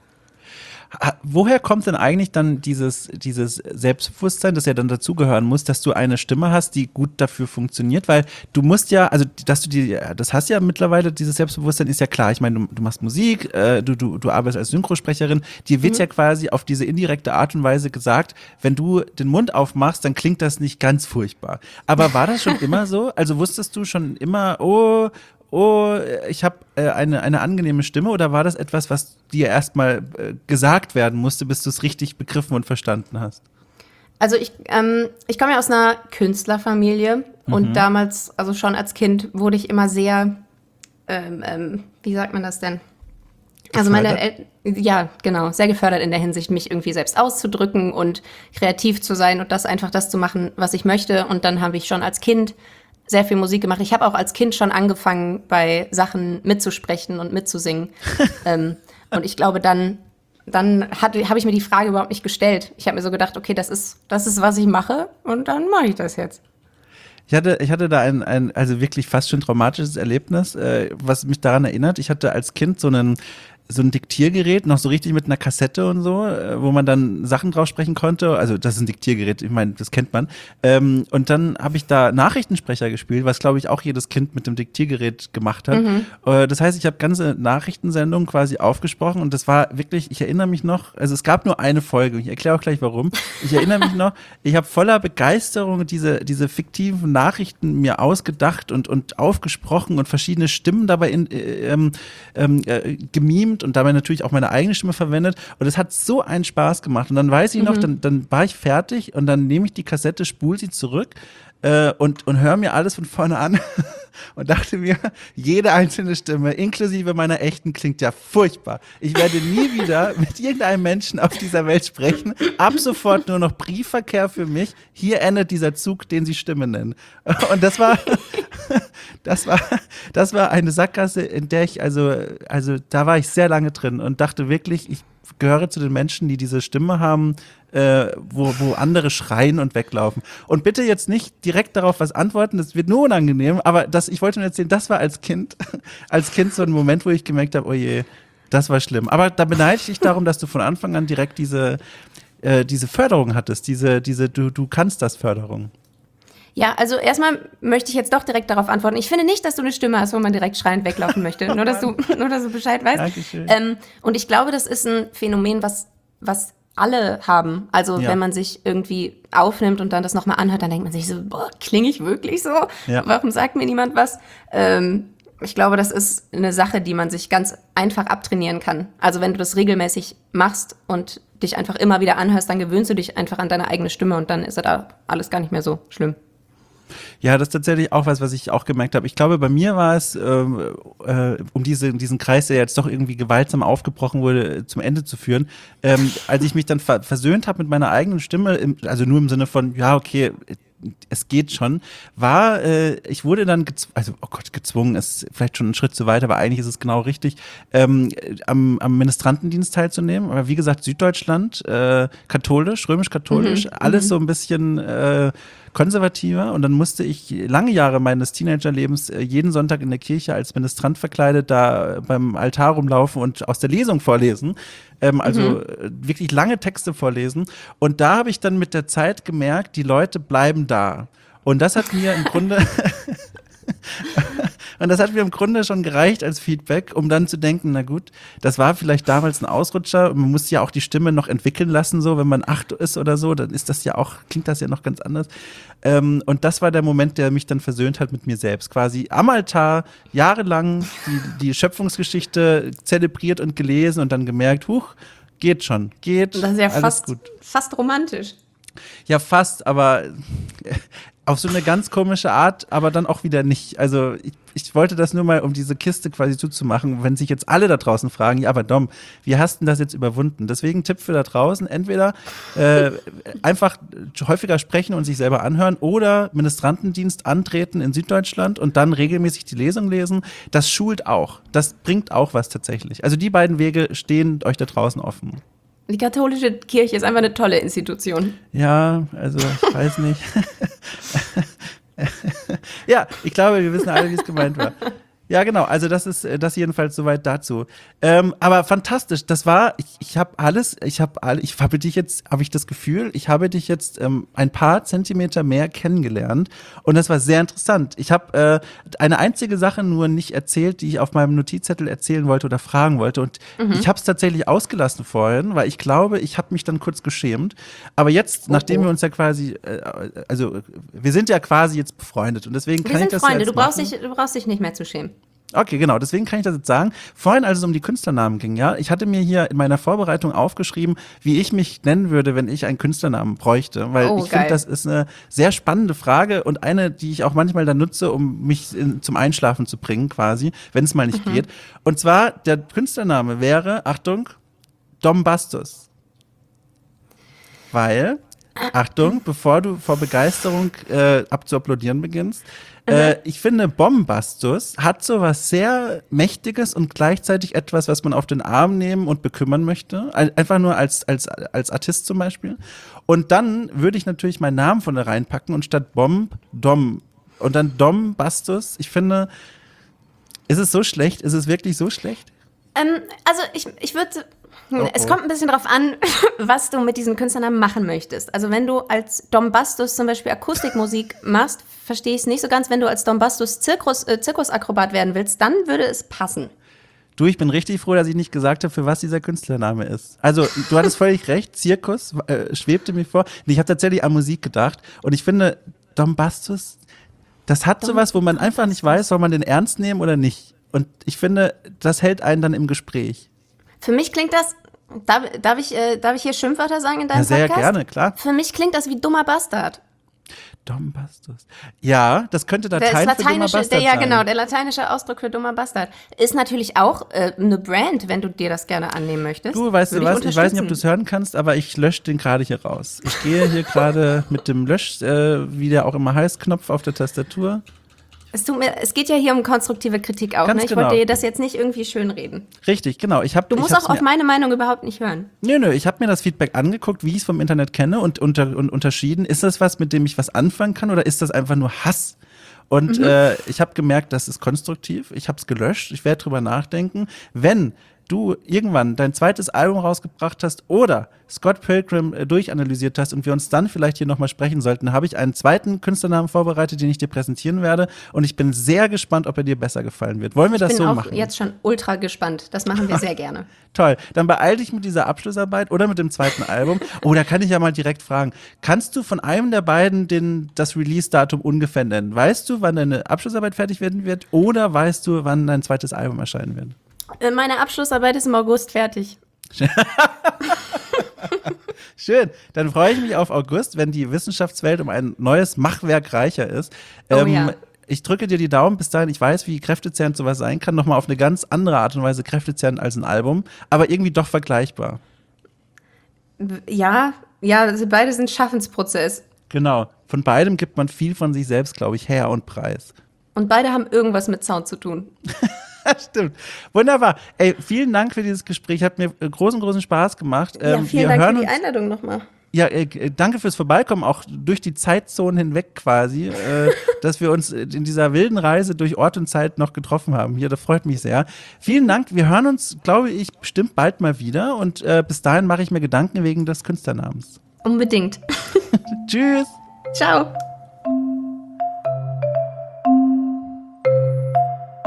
Woher kommt denn eigentlich dann dieses, dieses Selbstbewusstsein, das ja dann dazugehören muss, dass du eine Stimme hast, die gut dafür funktioniert? Weil du musst ja, also dass du die, das hast ja mittlerweile, dieses Selbstbewusstsein ist ja klar. Ich meine, du, du machst Musik, äh, du, du, du arbeitest als Synchrosprecherin. Dir wird mhm. ja quasi auf diese indirekte Art und Weise gesagt, wenn du den Mund aufmachst, dann klingt das nicht ganz furchtbar. Aber war das schon immer so? Also wusstest du schon immer, oh, oh, ich habe äh, eine, eine angenehme Stimme, oder war das etwas, was dir erstmal äh, gesagt werden musste, bis du es richtig begriffen und verstanden hast? Also ich, ähm, ich komme ja aus einer Künstlerfamilie mhm. und damals, also schon als Kind, wurde ich immer sehr, ähm, ähm, wie sagt man das denn? Also meine El- ja, genau, sehr gefördert in der Hinsicht, mich irgendwie selbst auszudrücken und kreativ zu sein und das einfach das zu machen, was ich möchte. Und dann habe ich schon als Kind sehr viel Musik gemacht. Ich habe auch als Kind schon angefangen, bei Sachen mitzusprechen und mitzusingen. ähm, und ich glaube, dann, dann habe ich mir die Frage überhaupt nicht gestellt. Ich habe mir so gedacht, okay, das ist, das ist, was ich mache, und dann mache ich das jetzt. Ich hatte, ich hatte da ein, ein also wirklich fast schon traumatisches Erlebnis, äh, was mich daran erinnert. Ich hatte als Kind so einen so ein Diktiergerät, noch so richtig mit einer Kassette und so, wo man dann Sachen drauf sprechen konnte. Also das ist ein Diktiergerät, ich meine, das kennt man. Ähm, und dann habe ich da Nachrichtensprecher gespielt, was, glaube ich, auch jedes Kind mit dem Diktiergerät gemacht hat. Mhm. Äh, das heißt, ich habe ganze Nachrichtensendungen quasi aufgesprochen, und das war wirklich, ich erinnere mich noch, also es gab nur eine Folge, und ich erkläre auch gleich warum. Ich erinnere mich noch, ich habe voller Begeisterung diese, diese fiktiven Nachrichten mir ausgedacht und, und aufgesprochen und verschiedene Stimmen dabei in, äh, ähm, äh, gemimt und dabei natürlich auch meine eigene Stimme verwendet, und es hat so einen Spaß gemacht. Und dann weiß ich noch, mhm. dann, dann war ich fertig, und dann nehme ich die Kassette, spule sie zurück äh, und, und höre mir alles von vorne an und dachte mir, jede einzelne Stimme, inklusive meiner echten, klingt ja furchtbar. Ich werde nie wieder mit irgendeinem Menschen auf dieser Welt sprechen. Ab sofort nur noch Briefverkehr für mich. Hier endet dieser Zug, den Sie Stimme nennen. Und das war, das war, das war eine Sackgasse, in der ich, also, also da war ich sehr lange drin und dachte wirklich, ich gehöre zu den Menschen, die diese Stimme haben, äh, wo, wo andere schreien und weglaufen. Und bitte jetzt nicht direkt darauf was antworten, das wird nur unangenehm, aber das, ich wollte nur erzählen, das war als Kind, als Kind so ein Moment, wo ich gemerkt habe, oh je, das war schlimm. Aber da beneide ich dich darum, dass du von Anfang an direkt diese, äh, diese Förderung hattest, diese, diese du, du kannst das Förderung. Ja, also erstmal möchte ich jetzt doch direkt darauf antworten. Ich finde nicht, dass du eine Stimme hast, wo man direkt schreiend weglaufen möchte. Nur, dass du, nur, dass du Bescheid weißt. Dankeschön. Ähm, und ich glaube, das ist ein Phänomen, was, was alle haben. Also ja. wenn man sich irgendwie aufnimmt und dann das nochmal anhört, dann denkt man sich so, boah, klinge ich wirklich so? Ja. Warum sagt mir niemand was? Ähm, ich glaube, das ist eine Sache, die man sich ganz einfach abtrainieren kann. Also wenn du das regelmäßig machst und dich einfach immer wieder anhörst, dann gewöhnst du dich einfach an deine eigene Stimme, und dann ist da alles gar nicht mehr so schlimm. Ja, das ist tatsächlich auch was, was ich auch gemerkt habe. Ich glaube, bei mir war es, ähm, äh, um diese, diesen Kreis, der jetzt doch irgendwie gewaltsam aufgebrochen wurde, zum Ende zu führen, ähm, als ich mich dann ver- versöhnt habe mit meiner eigenen Stimme, im, also nur im Sinne von, ja, okay, es geht schon, war, äh, ich wurde dann, gezw- also, oh Gott, gezwungen, ist vielleicht schon ein Schritt zu weit, aber eigentlich ist es genau richtig, ähm, am, am Ministrantendienst teilzunehmen. Aber wie gesagt, Süddeutschland, äh, katholisch, römisch-katholisch, mhm, alles mhm. so ein bisschen äh, konservativer. Und dann musste ich lange Jahre meines Teenagerlebens äh, jeden Sonntag in der Kirche als Ministrant verkleidet da beim Altar rumlaufen und aus der Lesung vorlesen. Ähm, also mhm. wirklich lange Texte vorlesen. Und da habe ich dann mit der Zeit gemerkt, die Leute bleiben da. Und das hat mir im Grunde Und das hat mir im Grunde schon gereicht als Feedback, um dann zu denken, na gut, das war vielleicht damals ein Ausrutscher. Man muss ja auch die Stimme noch entwickeln lassen, so, wenn man acht ist oder so, dann ist das ja auch, klingt das ja noch ganz anders. Ähm, und das war der Moment, der mich dann versöhnt hat mit mir selbst. Quasi am Altar jahrelang die, die Schöpfungsgeschichte zelebriert und gelesen und dann gemerkt, huch, geht schon, geht. Das ist ja alles fast, gut. fast romantisch. Ja, fast, aber auf so eine ganz komische Art, aber dann auch wieder nicht. Also ich, ich wollte das nur mal, um diese Kiste quasi zuzumachen, wenn sich jetzt alle da draußen fragen, ja, aber Dom, wie hast du das jetzt überwunden? Deswegen Tipp für da draußen, entweder äh, einfach häufiger sprechen und sich selber anhören oder Ministrantendienst antreten in Süddeutschland und dann regelmäßig die Lesung lesen. Das schult auch. Das bringt auch was tatsächlich. Also die beiden Wege stehen euch da draußen offen. Die katholische Kirche ist einfach eine tolle Institution. Ja, also ich weiß nicht. Ja, ich glaube, wir wissen alle, wie es gemeint war. Ja, genau, also das ist das jedenfalls soweit dazu. Ähm, aber fantastisch, das war, ich, ich habe alles, ich habe alle, ich habe dich jetzt, habe ich das Gefühl, ich habe dich jetzt ähm, ein paar Zentimeter mehr kennengelernt und das war sehr interessant. Ich habe äh, eine einzige Sache nur nicht erzählt, die ich auf meinem Notizzettel erzählen wollte oder fragen wollte und mhm. ich habe es tatsächlich ausgelassen vorhin, weil ich glaube, ich habe mich dann kurz geschämt. Aber jetzt, oh, nachdem oh. wir uns ja quasi, äh, also wir sind ja quasi jetzt befreundet und deswegen kann wir ich das Freunde. jetzt du brauchst machen. dich, du brauchst dich nicht mehr zu schämen. Okay, genau, deswegen kann ich das jetzt sagen. Vorhin, als es um die Künstlernamen ging, ja, ich hatte mir hier in meiner Vorbereitung aufgeschrieben, wie ich mich nennen würde, wenn ich einen Künstlernamen bräuchte, weil oh, ich finde, das ist eine sehr spannende Frage und eine, die ich auch manchmal dann nutze, um mich in, zum Einschlafen zu bringen, quasi, wenn es mal nicht mhm. geht. Und zwar, der Künstlername wäre, Achtung, Dombastus. Weil, Achtung, bevor du vor Begeisterung äh, abzuapplaudieren beginnst, Äh, ich finde, Bombastus hat so was sehr Mächtiges und gleichzeitig etwas, was man auf den Arm nehmen und bekümmern möchte. Einfach nur als, als, als Artist zum Beispiel. Und dann würde ich natürlich meinen Namen von da reinpacken und statt Bomb, Dom. Und dann Dombastus. Ich finde, ist es so schlecht? Ist es wirklich so schlecht? Ähm, also ich, ich würde... Oh, oh. Es kommt ein bisschen drauf an, was du mit diesem Künstlernamen machen möchtest. Also wenn du als Dombastus zum Beispiel Akustikmusik machst, verstehe ich es nicht so ganz. Wenn du als Dombastus Zirkus, äh, Zirkusakrobat werden willst, dann würde es passen. Du, ich bin richtig froh, dass ich nicht gesagt habe, für was dieser Künstlername ist. Also, du hattest völlig recht, Zirkus äh, schwebte mir vor. Ich habe tatsächlich an Musik gedacht und ich finde, Dombastus, das hat Dom- sowas, wo man einfach nicht weiß, soll man den ernst nehmen oder nicht. Und ich finde, das hält einen dann im Gespräch. Für mich klingt das, darf, darf, ich, äh, darf ich hier Schimpfwörter sagen in deinem ja, sehr Podcast? Sehr gerne, klar. Für mich klingt das wie dummer Bastard. Dombastus. Ja, das könnte Latein der für dummer Bastard der, ja, sein. Ja, genau, der lateinische Ausdruck für dummer Bastard. Ist natürlich auch äh, eine Brand, wenn du dir das gerne annehmen möchtest. Du, weißt du was, ich weiß nicht, ob du es hören kannst, aber ich lösche den gerade hier raus. Ich gehe hier gerade mit dem Lösch, äh, wie der auch immer heißt, Knopf auf der Tastatur. Es, tut mir, es geht ja hier um konstruktive Kritik auch. Ne? Ich genau. wollte dir das jetzt nicht irgendwie schönreden. Richtig, genau. Ich hab, du musst ich auch auf meine Meinung überhaupt nicht hören. Nö, nö, ich habe mir das Feedback angeguckt, wie ich es vom Internet kenne und, unter, und unterschieden. Ist das was, mit dem ich was anfangen kann oder ist das einfach nur Hass? Und mhm. äh, ich habe gemerkt, das ist konstruktiv. Ich habe es gelöscht. Ich werde drüber nachdenken. Wenn du irgendwann dein zweites Album rausgebracht hast oder Scott Pilgrim äh, durchanalysiert hast und wir uns dann vielleicht hier nochmal sprechen sollten, habe ich einen zweiten Künstlernamen vorbereitet, den ich dir präsentieren werde und ich bin sehr gespannt, ob er dir besser gefallen wird. Wollen wir das so machen? Ich bin auch jetzt schon ultra gespannt. Das machen wir sehr gerne. Toll. Dann beeil dich mit dieser Abschlussarbeit oder mit dem zweiten Album. Oh, da kann ich ja mal direkt fragen. Kannst du von einem der beiden den, das Release-Datum ungefähr nennen? Weißt du, wann deine Abschlussarbeit fertig werden wird oder weißt du, wann dein zweites Album erscheinen wird? Meine Abschlussarbeit ist im August fertig. Schön. Dann freue ich mich auf August, wenn die Wissenschaftswelt um ein neues Machwerk reicher ist. Oh, ähm, ja. Ich drücke dir die Daumen. Bis dahin, ich weiß, wie kräftezehrend sowas sein kann. Nochmal auf eine ganz andere Art und Weise kräftezehrend als ein Album, aber irgendwie doch vergleichbar. Ja, ja, also beide sind Schaffensprozess. Genau. Von beidem gibt man viel von sich selbst, glaube ich, her und preis. Und beide haben irgendwas mit Sound zu tun. Stimmt. Wunderbar. Ey, vielen Dank für dieses Gespräch. Hat mir großen, großen Spaß gemacht. Ja, vielen wir Dank hören für die uns, Einladung nochmal. Ja, äh, danke fürs Vorbeikommen, auch durch die Zeitzonen hinweg quasi, äh, dass wir uns in dieser wilden Reise durch Ort und Zeit noch getroffen haben. Hier, das freut mich sehr. Vielen Dank. Wir hören uns, glaube ich, bestimmt bald mal wieder und äh, bis dahin mache ich mir Gedanken wegen des Künstlernamens. Unbedingt. Tschüss. Ciao.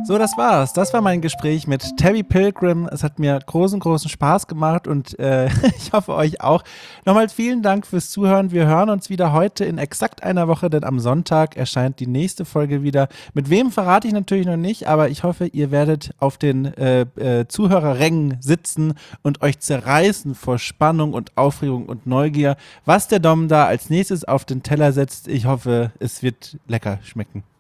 So, das war's. Das war mein Gespräch mit Tabby Pilgrim. Es hat mir großen, großen Spaß gemacht und äh, ich hoffe euch auch. Nochmal vielen Dank fürs Zuhören. Wir hören uns wieder heute in exakt einer Woche, denn am Sonntag erscheint die nächste Folge wieder. Mit wem verrate ich natürlich noch nicht, aber ich hoffe, ihr werdet auf den äh, äh, Zuhörerrängen sitzen und euch zerreißen vor Spannung und Aufregung und Neugier, was der Dom da als nächstes auf den Teller setzt. Ich hoffe, es wird lecker schmecken.